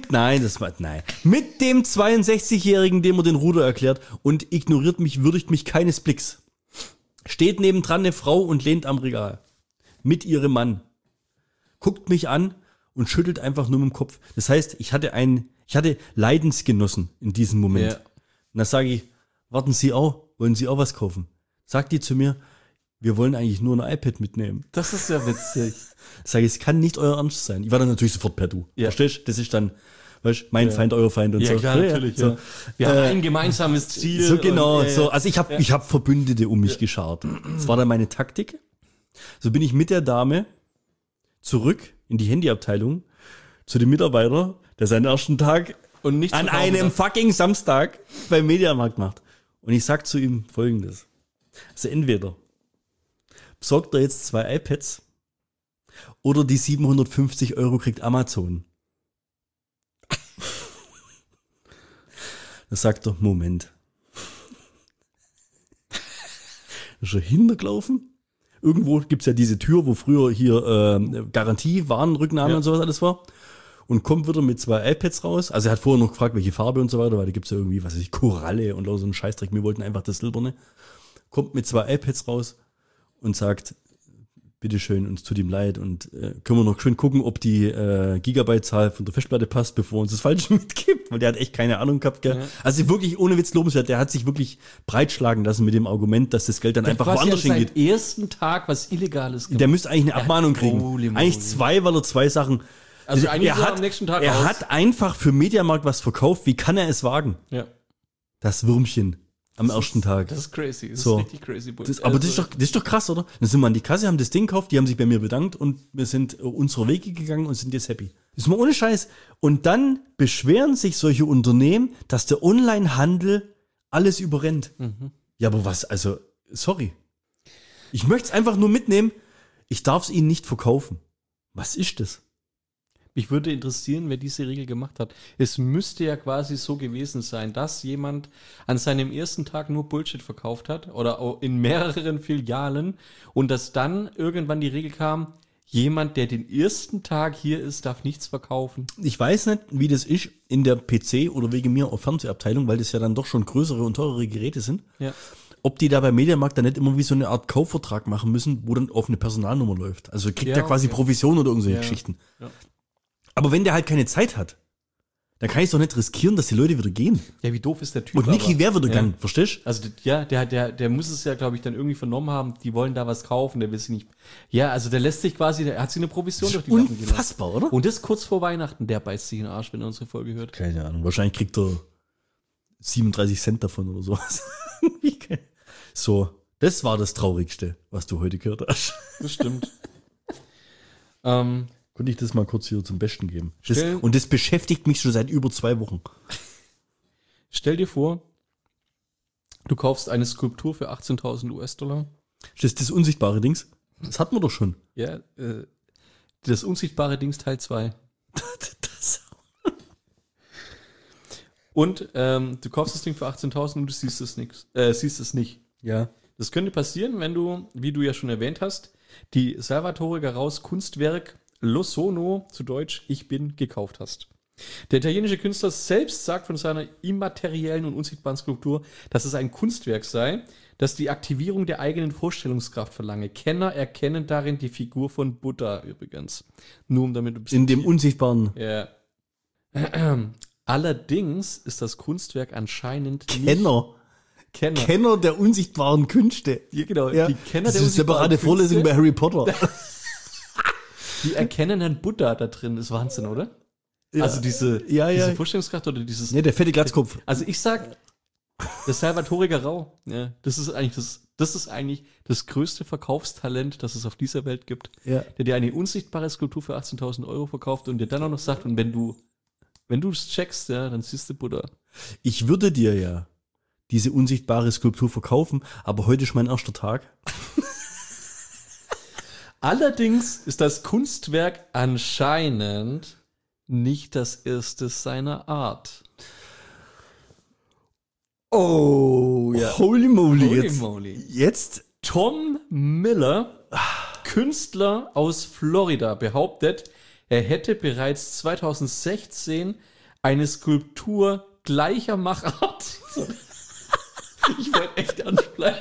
62-Jährigen, dem er den Ruder erklärt und ignoriert mich, würdigt mich keines Blicks. Steht nebendran eine Frau und lehnt am Regal. Mit ihrem Mann. Guckt mich an und schüttelt einfach nur mit dem Kopf. Das heißt, ich hatte Leidensgenossen in diesem Moment. Ja. dann sage ich, warten Sie auch, wollen Sie auch was kaufen? Sagt die zu mir, wir wollen eigentlich nur ein iPad mitnehmen. Das ist ja witzig. Sage ich, es kann nicht euer Ernst sein. Ich war dann natürlich sofort per Du. Ja. Verstehst du? Das ist dann, weißt, mein Feind, euer Feind und Ja, so. klar, natürlich. So. Ja. Wir haben ein gemeinsames Ziel. So genau. und, So. Also ich hab Verbündete um mich geschart. Das war dann meine Taktik. So bin ich mit der Dame zurück in die Handyabteilung zu dem Mitarbeiter, der seinen ersten Tag und nicht an einem fucking Samstag beim Mediamarkt macht. Und ich sag zu ihm Folgendes. Also entweder besorgt er jetzt 2 iPads oder die 750 € kriegt Amazon. Da sagt er, Moment. Ist er hintergelaufen? Irgendwo gibt's ja diese Tür, wo früher hier Garantie, Warenrücknahme und sowas alles war. Und kommt wieder mit 2 iPads raus. Also er hat vorher noch gefragt, welche Farbe und so weiter, weil da gibt's ja irgendwie, was weiß ich, Koralle und so einen Scheißdreck. Wir wollten einfach das Silberne. Kommt mit 2 iPads raus und sagt, bitteschön, uns tut ihm leid und können wir noch schön gucken, ob die Gigabyte-Zahl von der Festplatte passt, bevor er uns das Falsche mitgibt, weil der hat echt keine Ahnung gehabt, gell? Ja. Also wirklich ohne Witz lobenswert, der hat sich wirklich breitschlagen lassen mit dem Argument, dass das Geld dann einfach woanders hingeht. Seit ersten Tag was Illegales gemacht. Der müsste eigentlich eine Abmahnung kriegen. Holy eigentlich 2, weil er 2 Sachen... Also eigentlich er hat, am nächsten Tag er raus. hat einfach für Mediamarkt was verkauft. Wie kann er es wagen? Ja. Das Würmchen am ersten Tag. Das ist crazy. Das So. ist richtig crazy. Aber das ist doch krass, oder? Dann sind wir an die Kasse, haben das Ding gekauft, die haben sich bei mir bedankt und wir sind unsere Wege gegangen und sind jetzt happy. Das ist mal ohne Scheiß. Und dann beschweren sich solche Unternehmen, dass der Onlinehandel alles überrennt. Ja, aber was, also, sorry. Ich möchte es einfach nur mitnehmen. Ich darf es ihnen nicht verkaufen. Was ist das? Mich würde interessieren, wer diese Regel gemacht hat. Es müsste ja quasi so gewesen sein, dass jemand an seinem ersten Tag nur Bullshit verkauft hat oder auch in mehreren Filialen und dass dann irgendwann die Regel kam, jemand, der den ersten Tag hier ist, darf nichts verkaufen. Ich weiß nicht, wie das ist in der PC oder wegen mir auf Fernsehabteilung, weil das ja dann doch schon größere und teurere Geräte sind. Ja. Ob die da bei Mediamarkt dann nicht immer wie so eine Art Kaufvertrag machen müssen, wo dann auf eine Personalnummer läuft. Also kriegt Ja, der quasi okay. Provision oder irgendwelche Ja. Geschichten. Ja. Aber wenn der halt keine Zeit hat, dann kann ich doch nicht riskieren, dass die Leute wieder gehen. Ja, wie doof ist der Typ? Und Niki aber- wäre wieder Ja. gegangen, verstehst du? Also ja, der muss es ja, glaube ich, dann irgendwie vernommen haben, die wollen da was kaufen, der will sich nicht. Ja, also der lässt sich quasi, der hat sich eine Provision durch die Lappen gelassen. Unfassbar, oder? Und das kurz vor Weihnachten, der beißt sich in den Arsch, wenn er unsere Folge hört. Keine Ahnung, wahrscheinlich kriegt er 37 Cent davon oder sowas. So, das war das Traurigste, was du heute gehört hast. Das stimmt. Konnte ich das mal kurz hier zum Besten geben. Stell- Und das beschäftigt mich schon seit über 2 Wochen. Stell dir vor, du kaufst eine Skulptur für 18.000 US-Dollar. Das ist das unsichtbare Dings. Das hatten wir doch schon. Ja, das unsichtbare Dings Teil 2. Das, Und du kaufst das Ding für 18.000 und du siehst es nicht. ja. Das könnte passieren, wenn du, wie du ja schon erwähnt hast, die Salvatore Garaus Kunstwerk Lo Sono, zu Deutsch Ich bin, gekauft hast. Der italienische Künstler selbst sagt von seiner immateriellen und unsichtbaren Skulptur, dass es ein Kunstwerk sei, das die Aktivierung der eigenen Vorstellungskraft verlange. Kenner erkennen darin die Figur von Buddha übrigens. Nur um damit ein bisschen In dem unsichtbaren ja. Allerdings ist das Kunstwerk anscheinend Kenner der unsichtbaren Künste. Ja, genau. Ja. Die Kenner Das der ist eine separate unsichtbaren Künste, Vorlesung bei Harry Potter. die erkennen einen Buddha da drin. Ist Wahnsinn, oder? Ja. Also diese Ja. Vorstellungskraft oder dieses. Ne, der fette Glatzkopf. Also ich sag, das Salvatore Garau, ja, das ist eigentlich das größte Verkaufstalent, das es auf dieser Welt gibt. Ja. Der dir eine unsichtbare Skulptur für 18.000 € verkauft und dir dann auch noch sagt, und wenn du es checkst, ja, dann siehst du Buddha. Ich würde dir ja diese unsichtbare Skulptur verkaufen, aber heute ist mein erster Tag. Allerdings ist das Kunstwerk anscheinend nicht das erste seiner Art. Oh, ja. Holy moly. Holy jetzt. moly. Jetzt? Tom Miller, Künstler aus Florida, behauptet, er hätte bereits 2016 eine Skulptur gleicher Machart. Ich wollte echt ernst bleiben.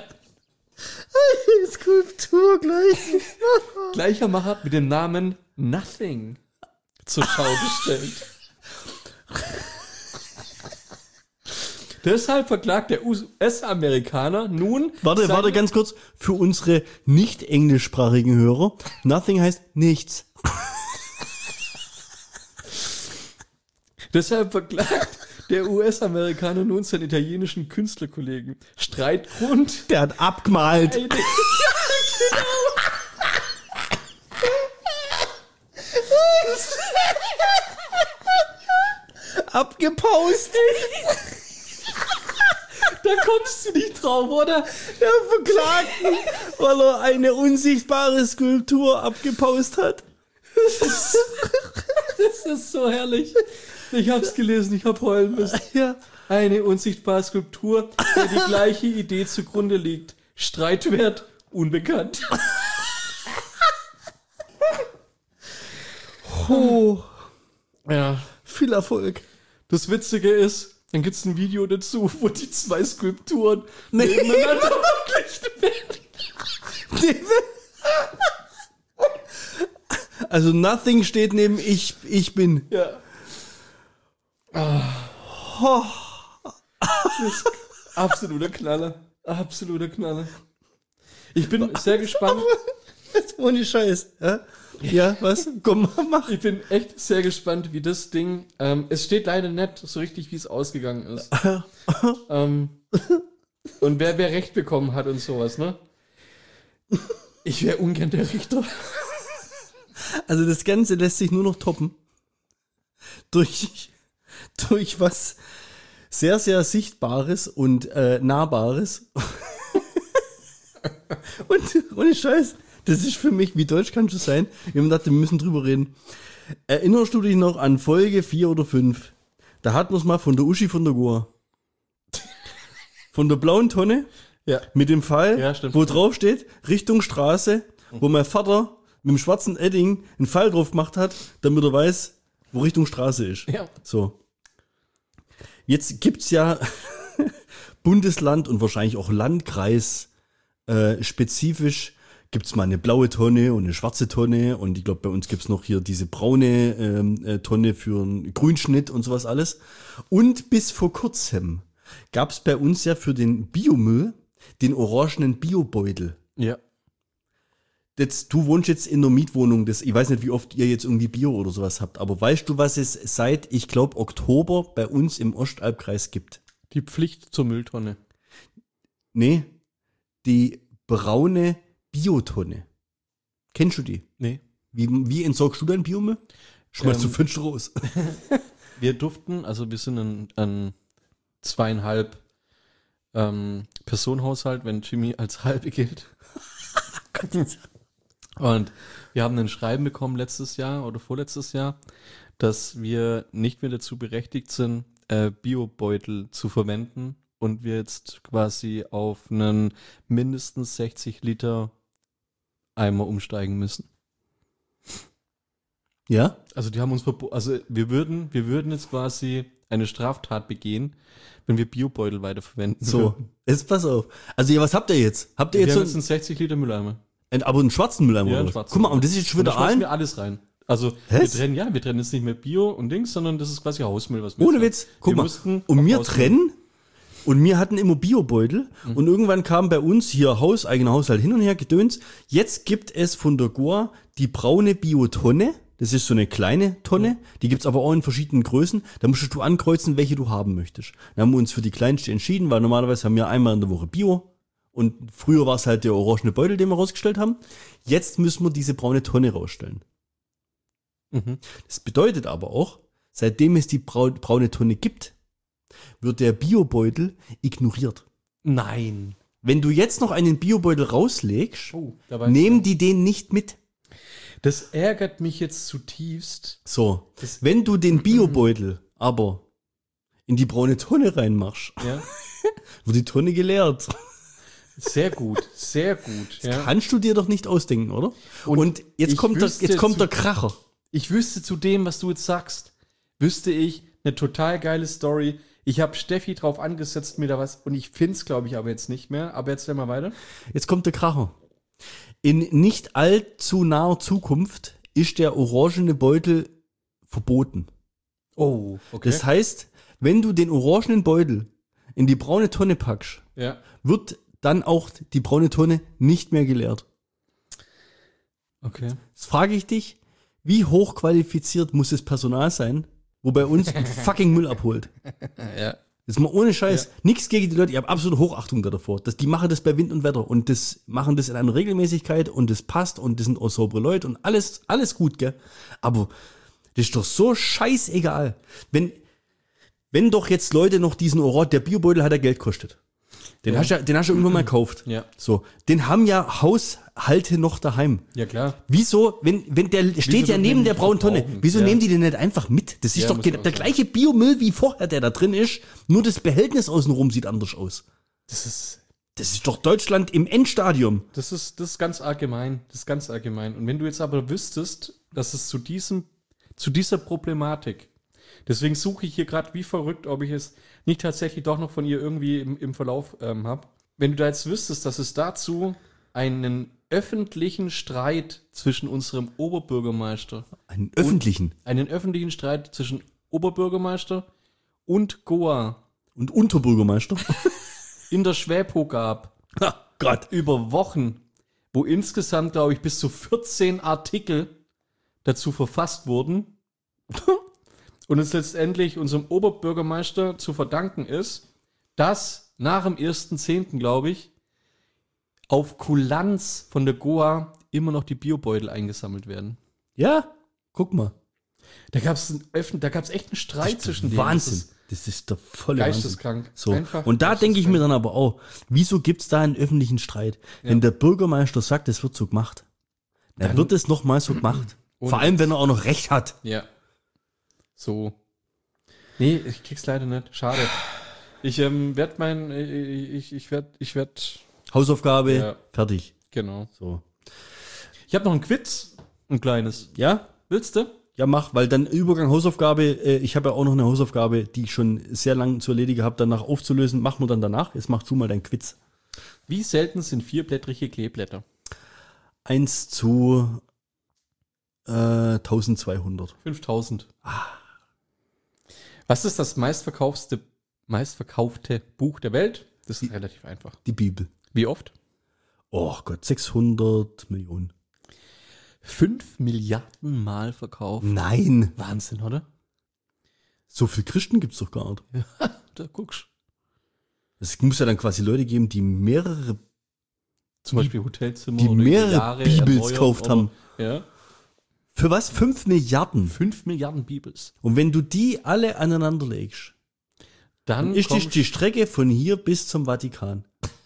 Skulptur gleich. Gleicher Machart mit dem Namen Nothing zur Schau gestellt. Deshalb verklagt der US-Amerikaner nun... Warte ganz kurz. Für unsere nicht englischsprachigen Hörer. Nothing heißt nichts. Deshalb verklagt der US-Amerikaner nun seinen italienischen Künstlerkollegen. Streitgrund... Der hat abgemalt. Eine, Abgepaust. da kommst du nicht drauf, oder? Der Verklagten, weil er eine unsichtbare Skulptur abgepaust hat. Das ist so herrlich. Ich hab's gelesen, ich hab heulen müssen. Ja. Eine unsichtbare Skulptur, der die gleiche Idee zugrunde liegt. Streitwert unbekannt. Oh, Ja. viel Erfolg. Das Witzige ist, dann gibt's ein Video dazu, wo die zwei Skulpturen nebeneinander verglichen werden. Also Nothing steht neben ich bin. Ja. Das ist absoluter Knaller. Absoluter Knaller. Ich bin sehr gespannt. Ohne Scheiß. Ja, was? Komm, mach. Ich bin echt sehr gespannt, wie das Ding. Es steht leider nicht so richtig, wie es ausgegangen ist. Und wer recht bekommen hat und sowas, ne? Ich wäre ungern der Richter. Also das Ganze lässt sich nur noch toppen. Durch was sehr, sehr Sichtbares und Nahbares. Und ohne Scheiß, das ist für mich, wie deutsch kannst du sein? Wir haben gedacht, wir müssen drüber reden. Erinnerst du dich noch an Folge 4 oder 5? Da hatten wir es mal von der Uschi von der Goa. Von der blauen Tonne. Ja. Mit dem Pfeil, Ja, stimmt. wo drauf steht, Richtung Straße, wo mein Vater mit dem schwarzen Edding einen Pfeil drauf gemacht hat, damit er weiß, wo Richtung Straße ist. Ja. So. Jetzt gibt's ja Bundesland und wahrscheinlich auch Landkreis spezifisch gibt's mal eine blaue Tonne und eine schwarze Tonne und ich glaube, bei uns gibt's noch hier diese braune Tonne für einen Grünschnitt und sowas alles. Und bis vor kurzem gab's bei uns ja für den Biomüll den orangenen Biobeutel. Ja. Jetzt, du wohnst jetzt in einer Mietwohnung, ich weiß nicht, wie oft ihr jetzt irgendwie Bio oder sowas habt, aber weißt du, was es seit, ich glaube, Oktober bei uns im Ostalbkreis gibt? Die Pflicht zur Mülltonne. Nee, die braune Biotonne. Kennst du die? Nee. Wie entsorgst du dein Biomüll? Schmeißt du Fenster raus. Wir durften, also wir sind ein 2,5 Personenhaushalt, wenn Jimmy als halbe gilt. Und wir haben ein Schreiben bekommen letztes Jahr oder vorletztes Jahr, dass wir nicht mehr dazu berechtigt sind, Biobeutel zu verwenden und wir jetzt quasi auf einen mindestens 60 Liter Eimer umsteigen müssen. Ja? Also die haben uns also wir würden jetzt quasi eine Straftat begehen, wenn wir Biobeutel weiterverwenden. So, würden. jetzt pass auf. Also, was habt ihr jetzt? Habt ihr Wir jetzt haben so jetzt einen 60 Liter Mülleimer. aber einen schwarzen Mülleimer? Ja, oder einen was? schwarzen. Guck mal, und das ist jetzt schon wieder Und da schmeißen ein. wir alles rein. Also Was? wir trennen jetzt nicht mehr Bio und Dings, sondern das ist quasi Hausmüll, was wir Ohne jetzt Witz. haben. Guck Wir mal. mussten Und auf wir Hausmüll. trennen. Und wir hatten immer Biobeutel. Und irgendwann kam bei uns hier eigener Haushalt hin und her gedöns. Jetzt gibt es von der Goa die braune Biotonne. Das ist so eine kleine Tonne. Die gibt's aber auch in verschiedenen Größen. Da musst du ankreuzen, welche du haben möchtest. Dann haben wir uns für die kleinste entschieden, weil normalerweise haben wir einmal in der Woche Bio. Und früher war es halt der orangene Beutel, den wir rausgestellt haben. Jetzt müssen wir diese braune Tonne rausstellen. Mhm. Das bedeutet aber auch, seitdem es die braune Tonne gibt, wird der Biobeutel ignoriert. Nein. Wenn du jetzt noch einen Biobeutel rauslegst, Da weiß nehmen ich. die den nicht mit. Das ärgert mich jetzt zutiefst. So, wenn du den Biobeutel aber in die braune Tonne reinmachst, Ja. wird die Tonne geleert. Sehr gut, sehr gut. Ja. Kannst du dir doch nicht ausdenken, oder? Und jetzt ich kommt wüsste der Kracher. Ich wüsste zu dem, was du jetzt sagst, wüsste ich eine total geile Story. Ich habe Steffi drauf angesetzt, mir da was, und ich find's, glaube ich, aber jetzt nicht mehr. Aber jetzt mal weiter. Jetzt kommt der Kracher. In nicht allzu naher Zukunft ist der orangene Beutel verboten. Oh, okay. Das heißt, wenn du den orangenen Beutel in die braune Tonne packst, Ja. wird dann auch die braune Tonne nicht mehr geleert. Okay. Jetzt frage ich dich, wie hochqualifiziert muss das Personal sein, wo bei uns einen fucking Müll abholt? Ja. Jetzt mal ohne Scheiß. Nichts gegen die Leute, ich habe absolute Hochachtung davor. Die machen das bei Wind und Wetter und machen das in einer Regelmäßigkeit und das passt und das sind auch saubere Leute und alles gut, gell? Aber das ist doch so scheißegal. Wenn doch jetzt Leute noch diesen der Biobeutel hat ja Geld gekostet. Den hast du irgendwann mal gekauft. Ja. So, den haben ja Haushalte noch daheim. Ja, klar. Wieso, wenn der steht ja dürfen neben die der nicht braunen Tonne, verbrauchen? wieso Ja. nehmen die den nicht einfach mit? Das ist Ja, doch muss man auch der sagen. gleiche Biomüll wie vorher, der da drin ist, nur das Behältnis außenrum sieht anders aus. Das ist doch Deutschland im Endstadium. Das ist ganz allgemein. Das ist ganz allgemein. Und wenn du jetzt aber wüsstest, dass es zu dieser Problematik, deswegen suche ich hier gerade wie verrückt, ob ich es nicht tatsächlich doch noch von ihr irgendwie im Verlauf habe. Wenn du da jetzt wüsstest, dass es dazu einen öffentlichen Streit zwischen unserem Oberbürgermeister, Einen öffentlichen einen öffentlichen Streit zwischen Oberbürgermeister und Goa und Unterbürgermeister. in der Schwäpo gab, Gott. über Wochen, wo insgesamt, glaube ich, bis zu 14 Artikel dazu verfasst wurden und es letztendlich unserem Oberbürgermeister zu verdanken ist, dass nach dem 1.10., glaube ich, auf Kulanz von der Goa immer noch die Biobeutel eingesammelt werden. Ja, guck mal. Da gab es echt einen Streit zwischen denen. Wahnsinn. Das ist der volle Das ist Wahnsinn. geisteskrank. So. Einfach Und da denke ich mir dann aber auch, wieso gibt's da einen öffentlichen Streit? Wenn der Bürgermeister sagt, es wird so gemacht, dann wird es nochmal so gemacht. Vor allem, wenn er auch noch Recht hat. Ja. So. Nee, ich krieg's leider nicht. Schade. Ich werde Hausaufgabe, Ja. fertig. genau. So. Ich habe noch ein Quiz, ein kleines. Ja? Willst du? Ja, mach, weil dann Übergang Hausaufgabe, ich habe ja auch noch eine Hausaufgabe, die ich schon sehr lange zu erledigen habe, danach aufzulösen. Machen wir dann danach. Jetzt machst du mal dein Quiz. Wie selten sind vierblättrige Kleeblätter? 1 zu 1200. 5000. Was ist das meistverkaufte Buch der Welt? Das ist relativ einfach. Die Bibel. Wie oft? Oh Gott, 600 Millionen. 5 Milliarden Mal verkauft. Nein, Wahnsinn, oder? so viel Christen gibt's doch gar nicht. Da guckst. Es muss ja dann quasi Leute geben, die mehrere Zum Beispiel Hotelzimmer. die oder mehrere Jahre Bibels erneuern gekauft oder- haben. Ja. Für was? 5 Milliarden. 5 Milliarden Bibels. Und wenn du die alle aneinander legst, Dann ist kommst- die Strecke von hier bis zum Vatikan.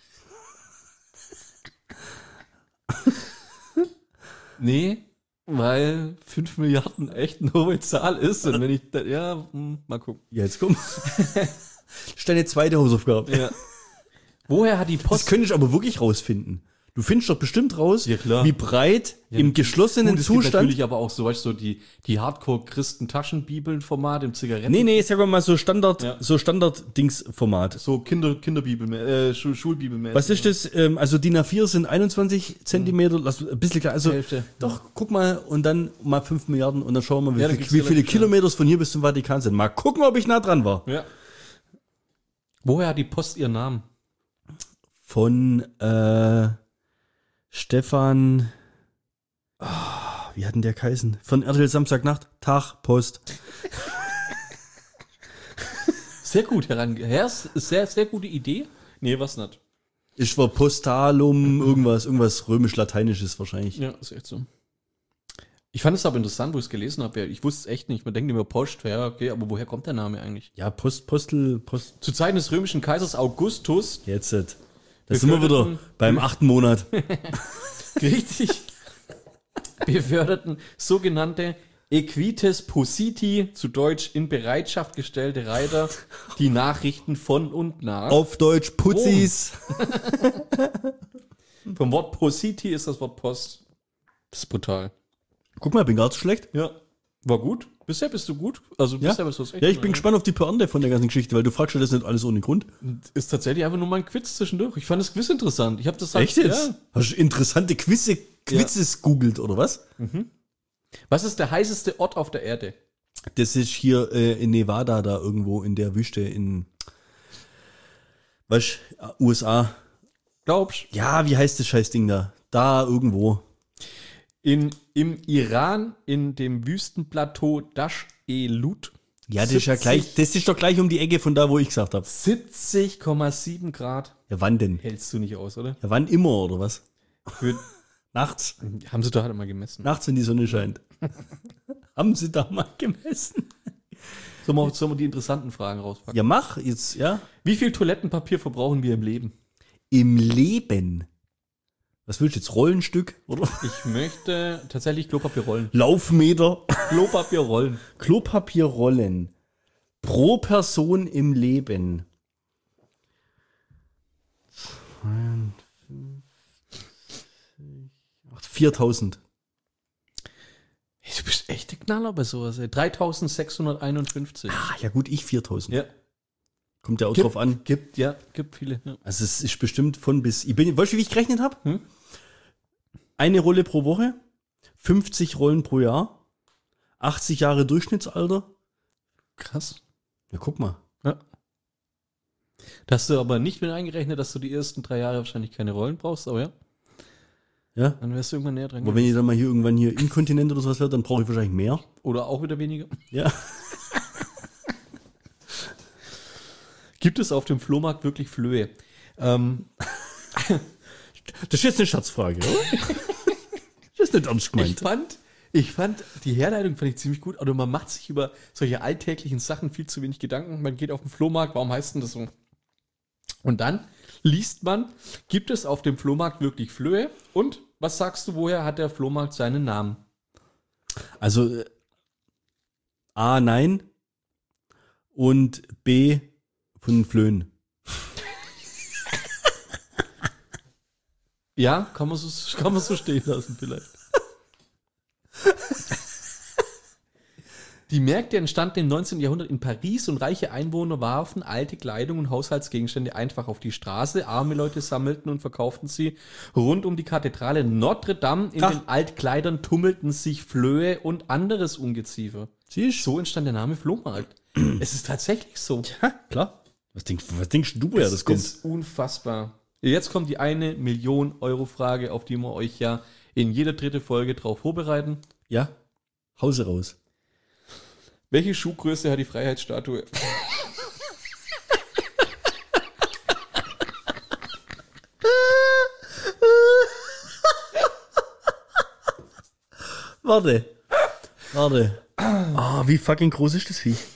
Nee, weil 5 Milliarden echt eine hohe Zahl ist. Und wenn ich mal gucken. Ja, jetzt komm. Das ist deine zweite Hausaufgabe. Ja. Woher hat die Das Post... könnte ich aber wirklich rausfinden. Du findest doch bestimmt raus, Ja, klar. wie breit im geschlossenen Gut, es gibt Zustand. natürlich aber auch so, weißt du, so die Hardcore-Christen-Taschenbibeln-Format im Zigaretten. Nee, sagen wir mal so Ja. Standard-Dings-Format. So Kinderbibel, Schulbibel. Was ist das? Also DIN A4 sind 21 Zentimeter, lass ein bisschen klar. Also Hälfte. doch, guck mal und dann mal 5 Milliarden und dann schauen wir mal, Ja, dann wie kriegst du viele relativ Kilometer von hier bis zum Vatikan sind. Mal gucken, ob ich nah dran war. Ja. Woher hat die Post ihren Namen? Von Stefan. Wie hat denn der geheißen? Von RTL Samstagnacht. Tag, Post. Sehr gut sehr, sehr gute Idee. Nee, was nicht. Ich war Postalum, irgendwas römisch-lateinisches wahrscheinlich. Ja, ist echt so. Ich fand es aber interessant, wo ich es gelesen habe. Ich wusste es echt nicht. Man denkt immer Post, ja, okay, aber woher kommt der Name eigentlich? Ja, Postel. Zu Zeiten des römischen Kaisers Augustus, Jetzt. Da sind wir wieder beim 8. Monat. richtig, beförderten sogenannte Equites Positi, zu Deutsch in Bereitschaft gestellte Reiter, die Nachrichten von und nach. Auf Deutsch Putzis. Vom Wort Positi ist das Wort Post. Das ist brutal. Guck mal, bin gar nicht so schlecht. Ja. War gut. Bisher bist du gut. Also Ja, bisher bist du es echt. ja, ich bin gespannt auf die Pointe von der ganzen Geschichte, weil du fragst ja das nicht alles ohne Grund. Ist tatsächlich einfach nur mal ein Quiz zwischendurch. Ich fand das Quiz interessant. Ich habe das Echt jetzt? Ja. Hast du interessante Quizzes googelt, oder was? Was ist der heißeste Ort auf der Erde? Das ist hier in Nevada, da irgendwo in der Wüste in Weißt du, USA. Glaubst Ja, wie heißt das Scheißding da? Da irgendwo. Im Iran, in dem Wüstenplateau Dash-e-Lut. Ja, das ist ja gleich, das ist doch gleich um die Ecke von da, wo ich gesagt habe. 70,7 Grad. Ja, wann denn? Hältst du nicht aus, oder? Ja, wann immer, oder was? Für, Nachts. haben sie doch halt mal gemessen. Nachts, wenn die Sonne scheint. Haben sie da mal gemessen? Sollen wir die interessanten Fragen rauspacken? Ja, mach jetzt, ja. Wie viel Toilettenpapier verbrauchen wir im Leben? Im Leben. Was willst du jetzt? Rollenstück? Oder? Ich möchte tatsächlich Klopapierrollen. Laufmeter. Klopapierrollen. Klopapierrollen. Pro Person im Leben. 4.000. Hey, du bist echt der Knaller bei sowas, ey. 3.651. Ja gut, ich 4.000. Ja. Kommt ja auch drauf an. Gibt viele. Ja. Also es ist bestimmt von bis. Weißt du, wie ich gerechnet habe? Eine Rolle pro Woche, 50 Rollen pro Jahr, 80 Jahre Durchschnittsalter. Krass. Ja, guck mal. Ja. Da hast du aber nicht mit eingerechnet, dass du die ersten 3 Jahre wahrscheinlich keine Rollen brauchst, aber ja. Ja. Dann wärst du irgendwann näher dran. Aber wenn ich dann mal hier irgendwann hier inkontinent oder sowas werde, dann brauche ich wahrscheinlich mehr. Oder auch wieder weniger. Ja. Gibt es auf dem Flohmarkt wirklich Flöhe? Das ist jetzt eine Scherzfrage, oder? Das ist nicht ernst gemeint. Ich fand, die Herleitung fand ich ziemlich gut, aber man macht sich über solche alltäglichen Sachen viel zu wenig Gedanken. Man geht auf den Flohmarkt, warum heißt denn das so? Und dann liest man, gibt es auf dem Flohmarkt wirklich Flöhe? Und was sagst du, woher hat der Flohmarkt seinen Namen? Also A, nein. Und B, von Flöhen. Ja, kann man so stehen lassen vielleicht. Die Märkte entstanden im 19. Jahrhundert in Paris und reiche Einwohner warfen alte Kleidung und Haushaltsgegenstände einfach auf die Straße. Arme Leute sammelten und verkauften sie. Rund um die Kathedrale Notre Dame in den Altkleidern tummelten sich Flöhe und anderes Ungeziefer. Siehst So entstand der Name Flohmarkt. Es ist tatsächlich so. Ja, klar. Was denkst du, woher das kommt? Das ist unfassbar. Jetzt kommt die 1 Million Euro Frage, auf die wir euch ja in jeder 3. Folge drauf vorbereiten. Ja, Hause raus. Welche Schuhgröße hat die Freiheitsstatue? Warte. Wie fucking groß ist das Viech?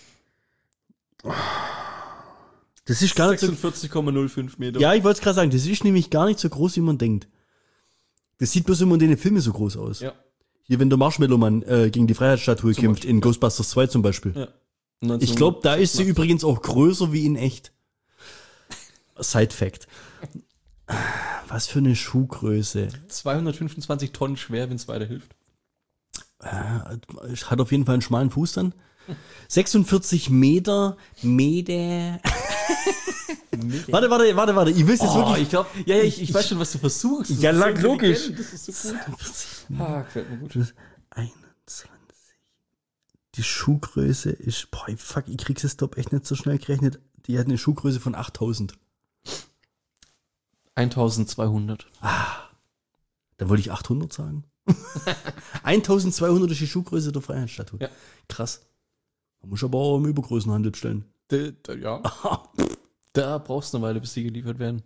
Das ist gar nicht so. 46,05 Meter. Ja, ich wollte es gerade sagen, das ist nämlich gar nicht so groß, wie man denkt. Das sieht bloß immer in den Filmen so groß aus. Ja. Hier, wenn der Marshmallow-Mann gegen die Freiheitsstatue kämpft, in Ghostbusters 2 zum Beispiel. Ja. Ich glaube, da ist sie übrigens auch größer wie in echt. Side-Fact. Was für eine Schuhgröße. 225 Tonnen schwer, wenn es weiterhilft. Hat auf jeden Fall einen schmalen Fuß dann. 46 Meter. Warte. Ich will es jetzt wirklich. Ich glaube, ich weiß schon, was du versuchst. Ja, logisch. Das ist so gut. Gefällt mir gut. 21. Die Schuhgröße ist, ich krieg's jetzt glaube echt nicht so schnell gerechnet. Die hat eine Schuhgröße von 8000. 1200. Da wollte ich 800 sagen. 1200 ist die Schuhgröße der Freiheitsstatue. Ja. Krass. Man muss aber auch im Übergrößenhandel bestellen. Ja. Da brauchst du eine Weile, bis die geliefert werden.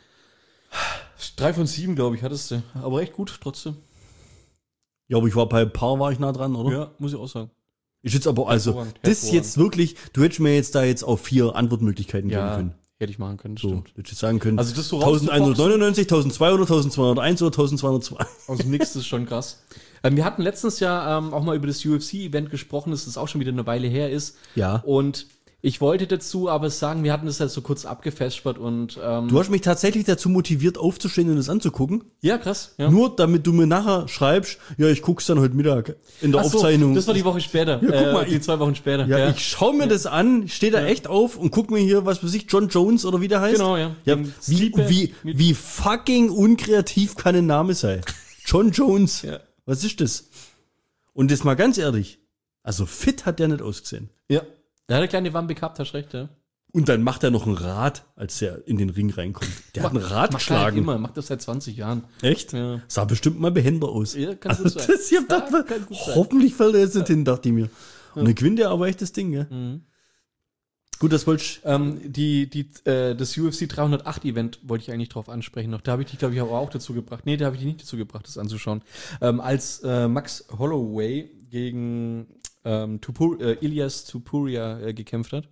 3 von 7, glaube ich, hattest du. Aber echt gut, trotzdem. Ja, aber bei Paar war ich nah dran, oder? Ja, muss ich auch sagen. Ist jetzt aber, also, Hervorragend. das jetzt wirklich, du hättest mir jetzt da jetzt auch 4 Antwortmöglichkeiten geben können. Hätte ich machen können, das So, stimmt. du hättest jetzt sagen können, Also das so 1199, 1200, 1201 oder 1202. Aus dem Nix, das ist schon krass. Wir hatten letztens ja auch mal über das UFC-Event gesprochen, das auch schon wieder eine Weile her ist. Ja. Und ich wollte dazu aber sagen, wir hatten das ja so kurz abgefespert und Du hast mich tatsächlich dazu motiviert, aufzustehen und das anzugucken. ja, krass. Ja. Nur damit du mir nachher schreibst, ja, ich guck's dann heute Mittag in der Ach so, Aufzeichnung. das war die Woche später. Ja, guck mal, die 2 Wochen später. Ja, ich schau mir das an, stehe da echt auf und guck mir hier, was weiß ich, John Jones oder wie der heißt. Genau, ja. Ja, Den Sleeper wie fucking unkreativ kann ein Name sein? John Jones. Ja. Was ist das? Und das mal ganz ehrlich, also fit hat der nicht ausgesehen. Ja. Der hat eine kleine Wampe gehabt, hast recht, ja. Und dann macht er noch ein Rad, als er in den Ring reinkommt. Der hat ein Rad geschlagen. Macht das seit 20 Jahren. Echt? Ja. Sah bestimmt mal behender aus. Ja, kann gut sein. Das hier Ja, dachte, kann gut sein. hoffentlich fällt er jetzt nicht hin, dachte ich mir. Und eine Quinte, aber echtes Ding, gell? Mhm. Gut, das wollte ich. Das UFC 308 Event wollte ich eigentlich drauf ansprechen noch. Da habe ich dich, glaube ich, auch dazu gebracht. Nee, da habe ich dich nicht dazu gebracht, das anzuschauen. Als Max Holloway gegen Ilias Topuria gekämpft hat.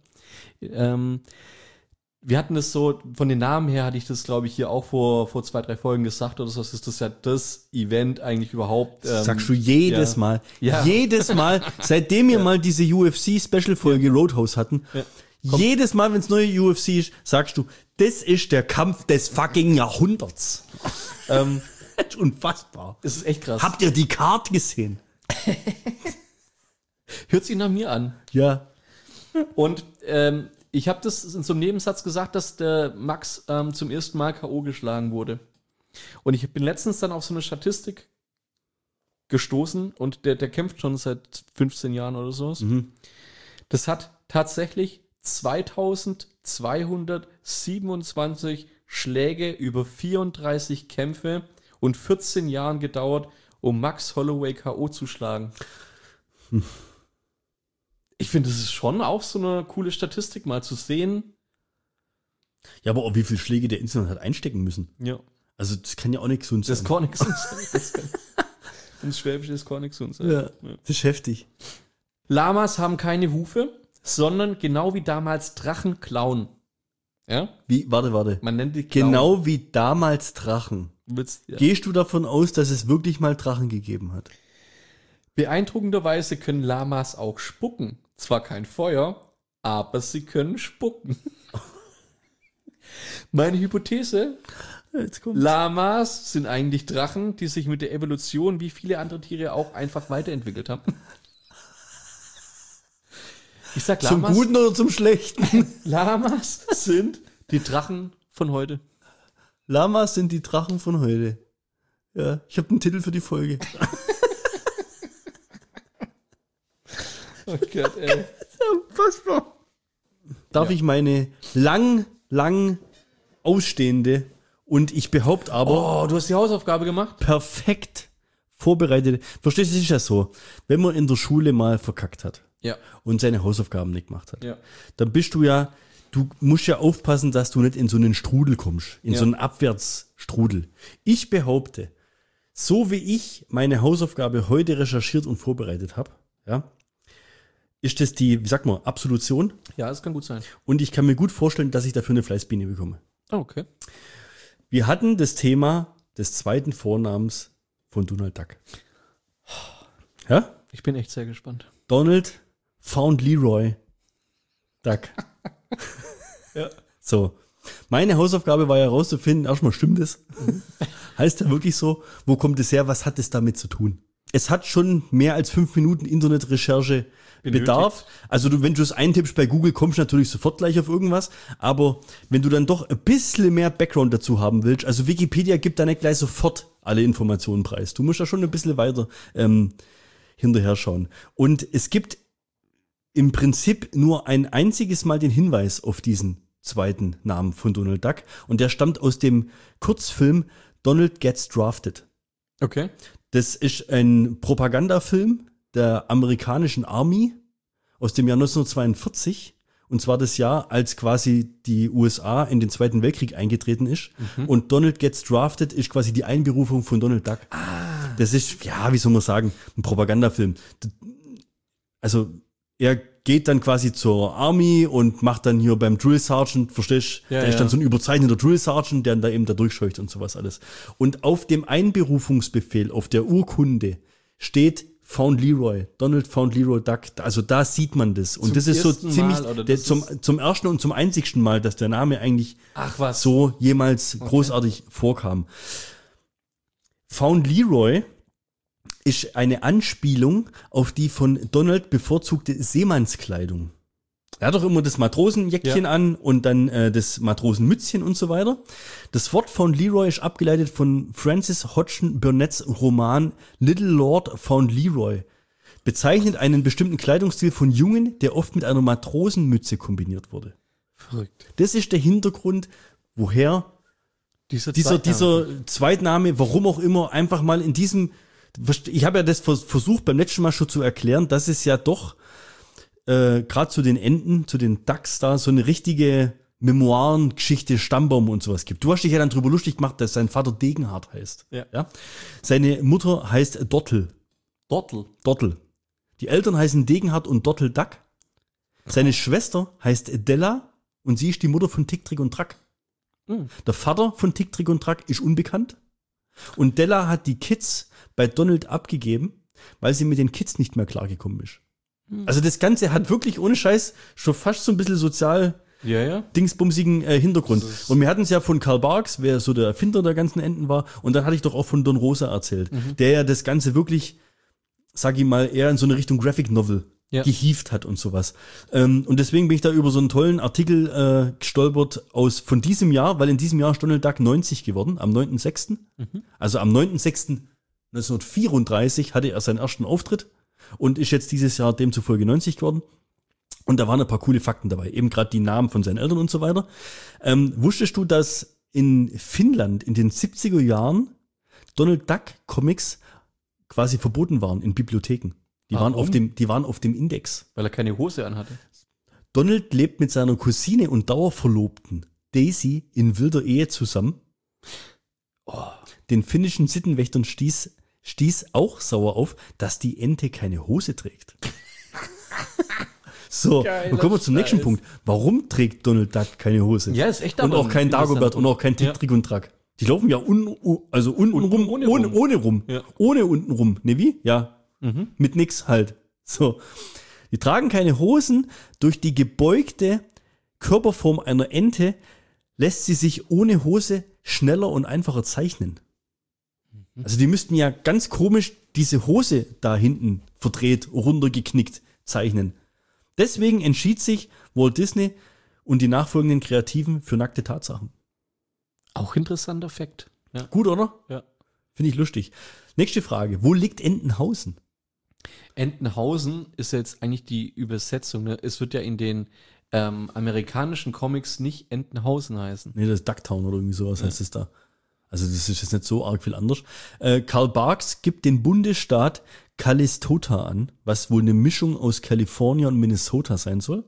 Wir hatten das so, von den Namen her hatte ich das, glaube ich, hier auch vor 2-3 Folgen gesagt oder so. Das ist das ja das Event eigentlich überhaupt. Sagst du jedes Mal. Ja. Jedes Mal, seitdem wir mal diese UFC-Special-Folge Roadhouse hatten, jedes Mal, wenn es neue UFC ist, sagst du, das ist der Kampf des fucking Jahrhunderts. Das ist unfassbar. Das ist echt krass. Habt ihr die Card gesehen? Hört sich nach mir an. Ja. Und ich habe das in so einem Nebensatz gesagt, dass der Max zum ersten Mal K.O. geschlagen wurde. Und ich bin letztens dann auf so eine Statistik gestoßen und der kämpft schon seit 15 Jahren oder sowas. Mhm. Das hat tatsächlich 2227 Schläge über 34 Kämpfe und 14 Jahren gedauert, um Max Holloway K.O. zu schlagen. Ich finde, das ist schon auch so eine coole Statistik, mal zu sehen. Ja, aber auch wie viele Schläge der insgesamt hat einstecken müssen. Ja. Also das kann ja auch nicht gesund sein. Das kann nichts sein. Ins Schwäbische ist gar nichts sein. Ja, das ist heftig. Lamas haben keine Hufe, sondern genau wie damals Drachenklauen. Ja? Warte. Man nennt die Klauen. Genau wie damals Drachen. Ja. Gehst du davon aus, dass es wirklich mal Drachen gegeben hat? Beeindruckenderweise können Lamas auch spucken. Zwar kein Feuer, aber sie können spucken. Meine Hypothese: Jetzt kommt's. Lamas sind eigentlich Drachen, die sich mit der Evolution wie viele andere Tiere auch einfach weiterentwickelt haben. Ich sag Zum Lamas. Guten oder zum Schlechten? Lamas sind die Drachen von heute. Lamas sind die Drachen von heute. Ja, ich habe einen Titel für die Folge. Oh Gott, ey. Unfassbar. Darf ich meine lang ausstehende und ich behaupte aber Oh, du hast die Hausaufgabe gemacht? perfekt vorbereitete. Verstehst du, es ist ja so, wenn man in der Schule mal verkackt hat Ja. und seine Hausaufgaben nicht gemacht hat, Ja. dann du musst ja aufpassen, dass du nicht in so einen Strudel kommst, in Ja. so einen Abwärtsstrudel. Ich behaupte, so wie ich meine Hausaufgabe heute recherchiert und vorbereitet habe, ja, ist das die, wie sagt man, Absolution. Ja, das kann gut sein. Und ich kann mir gut vorstellen, dass ich dafür eine Fleißbiene bekomme. Oh, okay. Wir hatten das Thema des zweiten Vornamens von Donald Duck. Ja? Ich bin echt sehr gespannt. Donald found Leroy Duck. Ja. So. Meine Hausaufgabe war ja herauszufinden, erstmal stimmt es. Heißt ja wirklich so, wo kommt es her, was hat es damit zu tun? Es hat schon mehr als 5 Minuten Internetrecherche Bedarf. Also wenn du es eintippst bei Google, kommst du natürlich sofort gleich auf irgendwas. Aber wenn du dann doch ein bisschen mehr Background dazu haben willst, also Wikipedia gibt da nicht gleich sofort alle Informationen preis. Du musst da schon ein bisschen weiter hinterher schauen. Und es gibt im Prinzip nur ein einziges Mal den Hinweis auf diesen zweiten Namen von Donald Duck. Und der stammt aus dem Kurzfilm Donald Gets Drafted. Okay. Das ist ein Propagandafilm der amerikanischen Army aus dem Jahr 1942. Und zwar das Jahr, als quasi die USA in den Zweiten Weltkrieg eingetreten ist. Und Donald Gets Drafted ist quasi die Einberufung von Donald Duck. Das ist, ja, wie soll man sagen, ein Propagandafilm. Also er geht dann quasi zur Army und macht dann hier beim Drill Sergeant, verstehst du? Ja, Der ist dann ja. so ein überzeichneter Drill Sergeant, der dann da eben da durchscheucht und sowas alles. Und auf dem Einberufungsbefehl, auf der Urkunde, steht Found Leroy, Donald Found Leroy Duck. Also da sieht man das. Und Zum das ist so ersten ziemlich, Mal, oder der, das zum ersten und zum einzigsten Mal, dass der Name eigentlich Ach was. so jemals großartig vorkam. Found Leroy ist eine Anspielung auf die von Donald bevorzugte Seemannskleidung. Er hat doch immer das Matrosenjäckchen an und dann das Matrosenmützchen und so weiter. Das Wort Found Leroy ist abgeleitet von Francis Hodgson Burnett's Roman Little Lord Found Leroy. Bezeichnet einen bestimmten Kleidungsstil von Jungen, der oft mit einer Matrosenmütze kombiniert wurde. Verrückt. Das ist der Hintergrund, woher dieser Zweitname, warum auch immer, einfach mal in diesem, ich habe ja das versucht beim letzten Mal schon zu erklären, dass es ja doch gerade zu den Enten, zu den Dachs da so eine richtige Memoirengeschichte, Stammbaum und sowas gibt. Du hast dich ja dann drüber lustig gemacht, dass sein Vater Degenhardt heißt. Ja. Seine Mutter heißt Dottel. Dottel. Die Eltern heißen Degenhardt und Dottel Dack. Seine Schwester heißt Della und sie ist die Mutter von Tick, Trick und Track. Der Vater von Tick, Trick und Track ist unbekannt. Und Della hat die Kids bei Donald abgegeben, weil sie mit den Kids nicht mehr klargekommen ist. Also das Ganze hat wirklich ohne Scheiß schon fast so ein bisschen sozial dingsbumsigen Hintergrund. Und wir hatten es ja von Karl Barks, wer so der Erfinder der ganzen Enten war. Und dann hatte ich doch auch von Don Rosa erzählt, der ja das Ganze wirklich, sag ich mal, eher in so eine Richtung Graphic Novel gehievt hat und sowas. Und deswegen bin ich da über so einen tollen Artikel gestolpert von diesem Jahr, weil in diesem Jahr ist Donald Duck 90 geworden, am 9.6. Also am 9.6.1934 hatte er seinen ersten Auftritt und ist jetzt dieses Jahr demzufolge 90 geworden. Und da waren ein paar coole Fakten dabei, eben gerade die Namen von seinen Eltern und so weiter. Wusstest du, dass in Finnland in den 70er Jahren Donald Duck Comics quasi verboten waren in Bibliotheken? Die waren auf dem Index. Weil er keine Hose anhatte. Donald lebt mit seiner Cousine und Dauerverlobten Daisy in wilder Ehe zusammen. Den finnischen Sittenwächtern stieß auch sauer auf, dass die Ente keine Hose trägt. So, dann kommen wir zum nächsten Punkt. Warum trägt Donald Duck keine Hose? Ja, ist echt. Und auch kein Dagobert und auch kein Tick, Trick und Track. Die laufen ja unten rum, ohne rum. Ja. Ohne unten rum. Ne, wie? Ja. Mit nix halt. So. Die tragen keine Hosen. Durch die gebeugte Körperform einer Ente lässt sie sich ohne Hose schneller und einfacher zeichnen. Also die müssten ja ganz komisch diese Hose da hinten verdreht, runtergeknickt zeichnen. Deswegen entschied sich Walt Disney und die nachfolgenden Kreativen für nackte Tatsachen. Auch interessanter Fakt. Ja. Gut, oder? Ja. Finde ich lustig. Nächste Frage. Wo liegt Entenhausen? Entenhausen ist jetzt eigentlich die Übersetzung. Ne? Es wird ja in den amerikanischen Comics nicht Entenhausen heißen. Nee, das ist Ducktown oder irgendwie sowas heißt es da. Also das ist jetzt nicht so arg viel anders. Karl Barks gibt den Bundesstaat Calistota an, was wohl eine Mischung aus Kalifornien und Minnesota sein soll.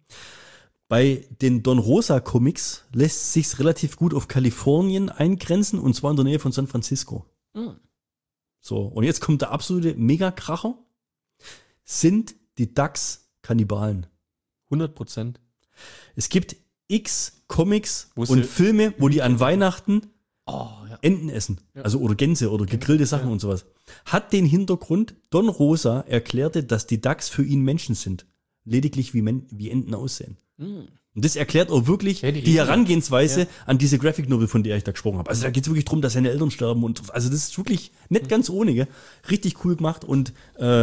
Bei den Don Rosa Comics lässt sich's relativ gut auf Kalifornien eingrenzen, und zwar in der Nähe von San Francisco. So, und jetzt kommt der absolute Megakracher. Sind die Ducks Kannibalen? 100%. Es gibt x Comics und Filme, wo die an Weihnachten Enten essen. Ja. Also oder Gänse oder gegrillte Sachen und sowas. Hat den Hintergrund, Don Rosa erklärte, dass die Ducks für ihn Menschen sind. Lediglich wie Enten aussehen. Und das erklärt auch wirklich die Herangehensweise an diese Graphic Novel, von der ich da gesprochen habe. Also da geht es wirklich darum, dass seine Eltern sterben. Also das ist wirklich nicht ganz ohne. Gell? Richtig cool gemacht. Und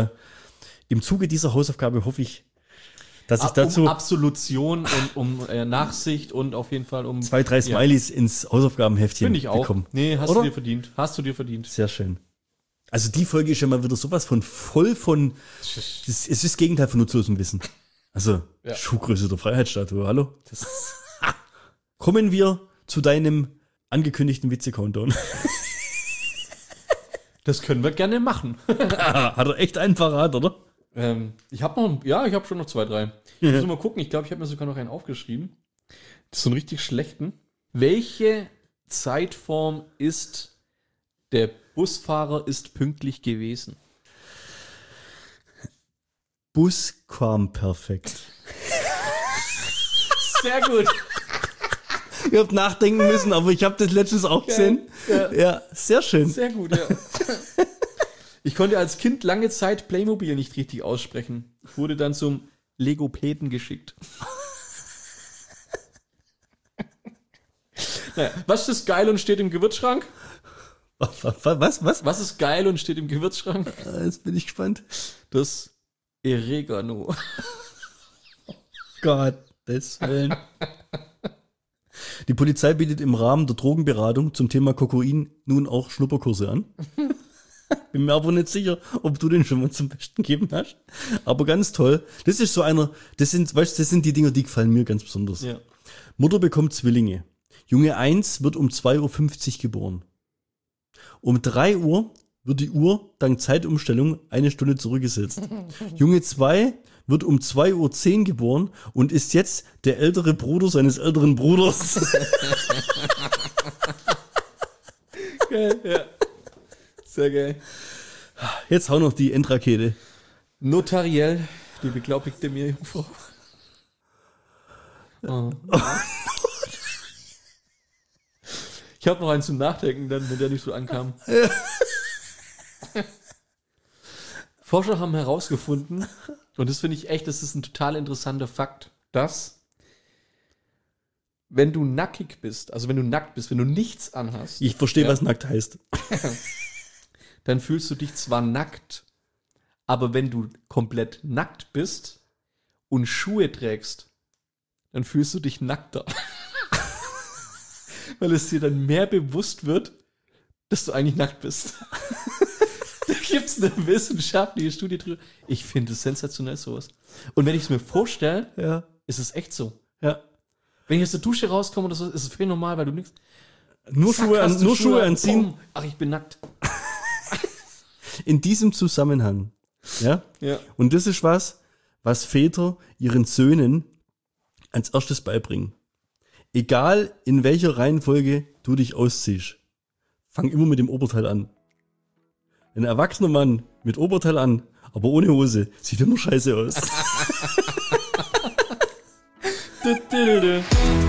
im Zuge dieser Hausaufgabe hoffe ich, dass ich dazu Absolution und um Nachsicht und auf jeden Fall 2-3 Smileys ins Hausaufgabenheftchen Finde ich auch. bekommen. Nee, hast du dir verdient. Hast du dir verdient. Sehr schön. Also die Folge ist ja mal wieder sowas von voll von, es ist das Gegenteil von nutzlosem Wissen. Also Schuhgröße der Freiheitsstatue, hallo? Kommen wir zu deinem angekündigten Witze-Countdown. Das können wir gerne machen. Hat er echt einen parat, oder? Ich habe schon noch 2, 3. Ich muss mal gucken, ich glaube, ich habe mir sogar noch einen aufgeschrieben. Das ist so einen richtig schlechten. Welche Zeitform ist der Busfahrer ist pünktlich gewesen? Busquamperfekt. Sehr gut. Ihr habt nachdenken müssen, aber ich habe das letztens auch gesehen. Ja, sehr schön. Sehr gut, ja. Ich konnte als Kind lange Zeit Playmobil nicht richtig aussprechen. Ich wurde dann zum Legopäden geschickt. Naja, was ist geil und steht im Gewürzschrank? Was? Was ist geil und steht im Gewürzschrank? Jetzt bin ich gespannt. Das Oregano. Gottes Willen. Die Polizei bietet im Rahmen der Drogenberatung zum Thema Kokain nun auch Schnupperkurse an. Bin mir aber nicht sicher, ob du den schon mal zum Besten gegeben hast. Aber ganz toll. Das ist so einer, das sind die Dinger, die gefallen mir ganz besonders. Ja. Mutter bekommt Zwillinge. Junge 1 wird um 2.50 Uhr geboren. Um 3 Uhr wird die Uhr dank Zeitumstellung 1 Stunde zurückgesetzt. Junge 2 wird um 2.10 Uhr geboren und ist jetzt der ältere Bruder seines älteren Bruders. Geil, ja. Sehr geil. Jetzt hau noch die Endrakete. Notariell, die beglaubigte mir Jungfrau. Oh. Ich habe noch einen zum Nachdenken, dann, wenn der nicht so ankam. Forscher haben herausgefunden, und das finde ich echt, das ist ein total interessanter Fakt, dass wenn du nackig bist, also wenn du nackt bist, wenn du nichts anhast, Ich verstehe, was nackt heißt. dann fühlst du dich zwar nackt, aber wenn du komplett nackt bist und Schuhe trägst, dann fühlst du dich nackter. Weil es dir dann mehr bewusst wird, dass du eigentlich nackt bist. Da gibt es eine wissenschaftliche Studie drüber. Ich finde es sensationell, sowas. Und wenn ich es mir vorstelle, Ja. ist es echt so. Ja. Wenn ich aus der Dusche rauskomme oder so, ist es völlig normal, weil du nichts... Nur Schuhe anziehen. Bumm. Ach, ich bin nackt. In diesem Zusammenhang. Ja. Ja. Und das ist was Väter ihren Söhnen als erstes beibringen. Egal in welcher Reihenfolge du dich ausziehst, fang immer mit dem Oberteil an. Ein erwachsener Mann mit Oberteil an, aber ohne Hose, sieht immer scheiße aus. Du.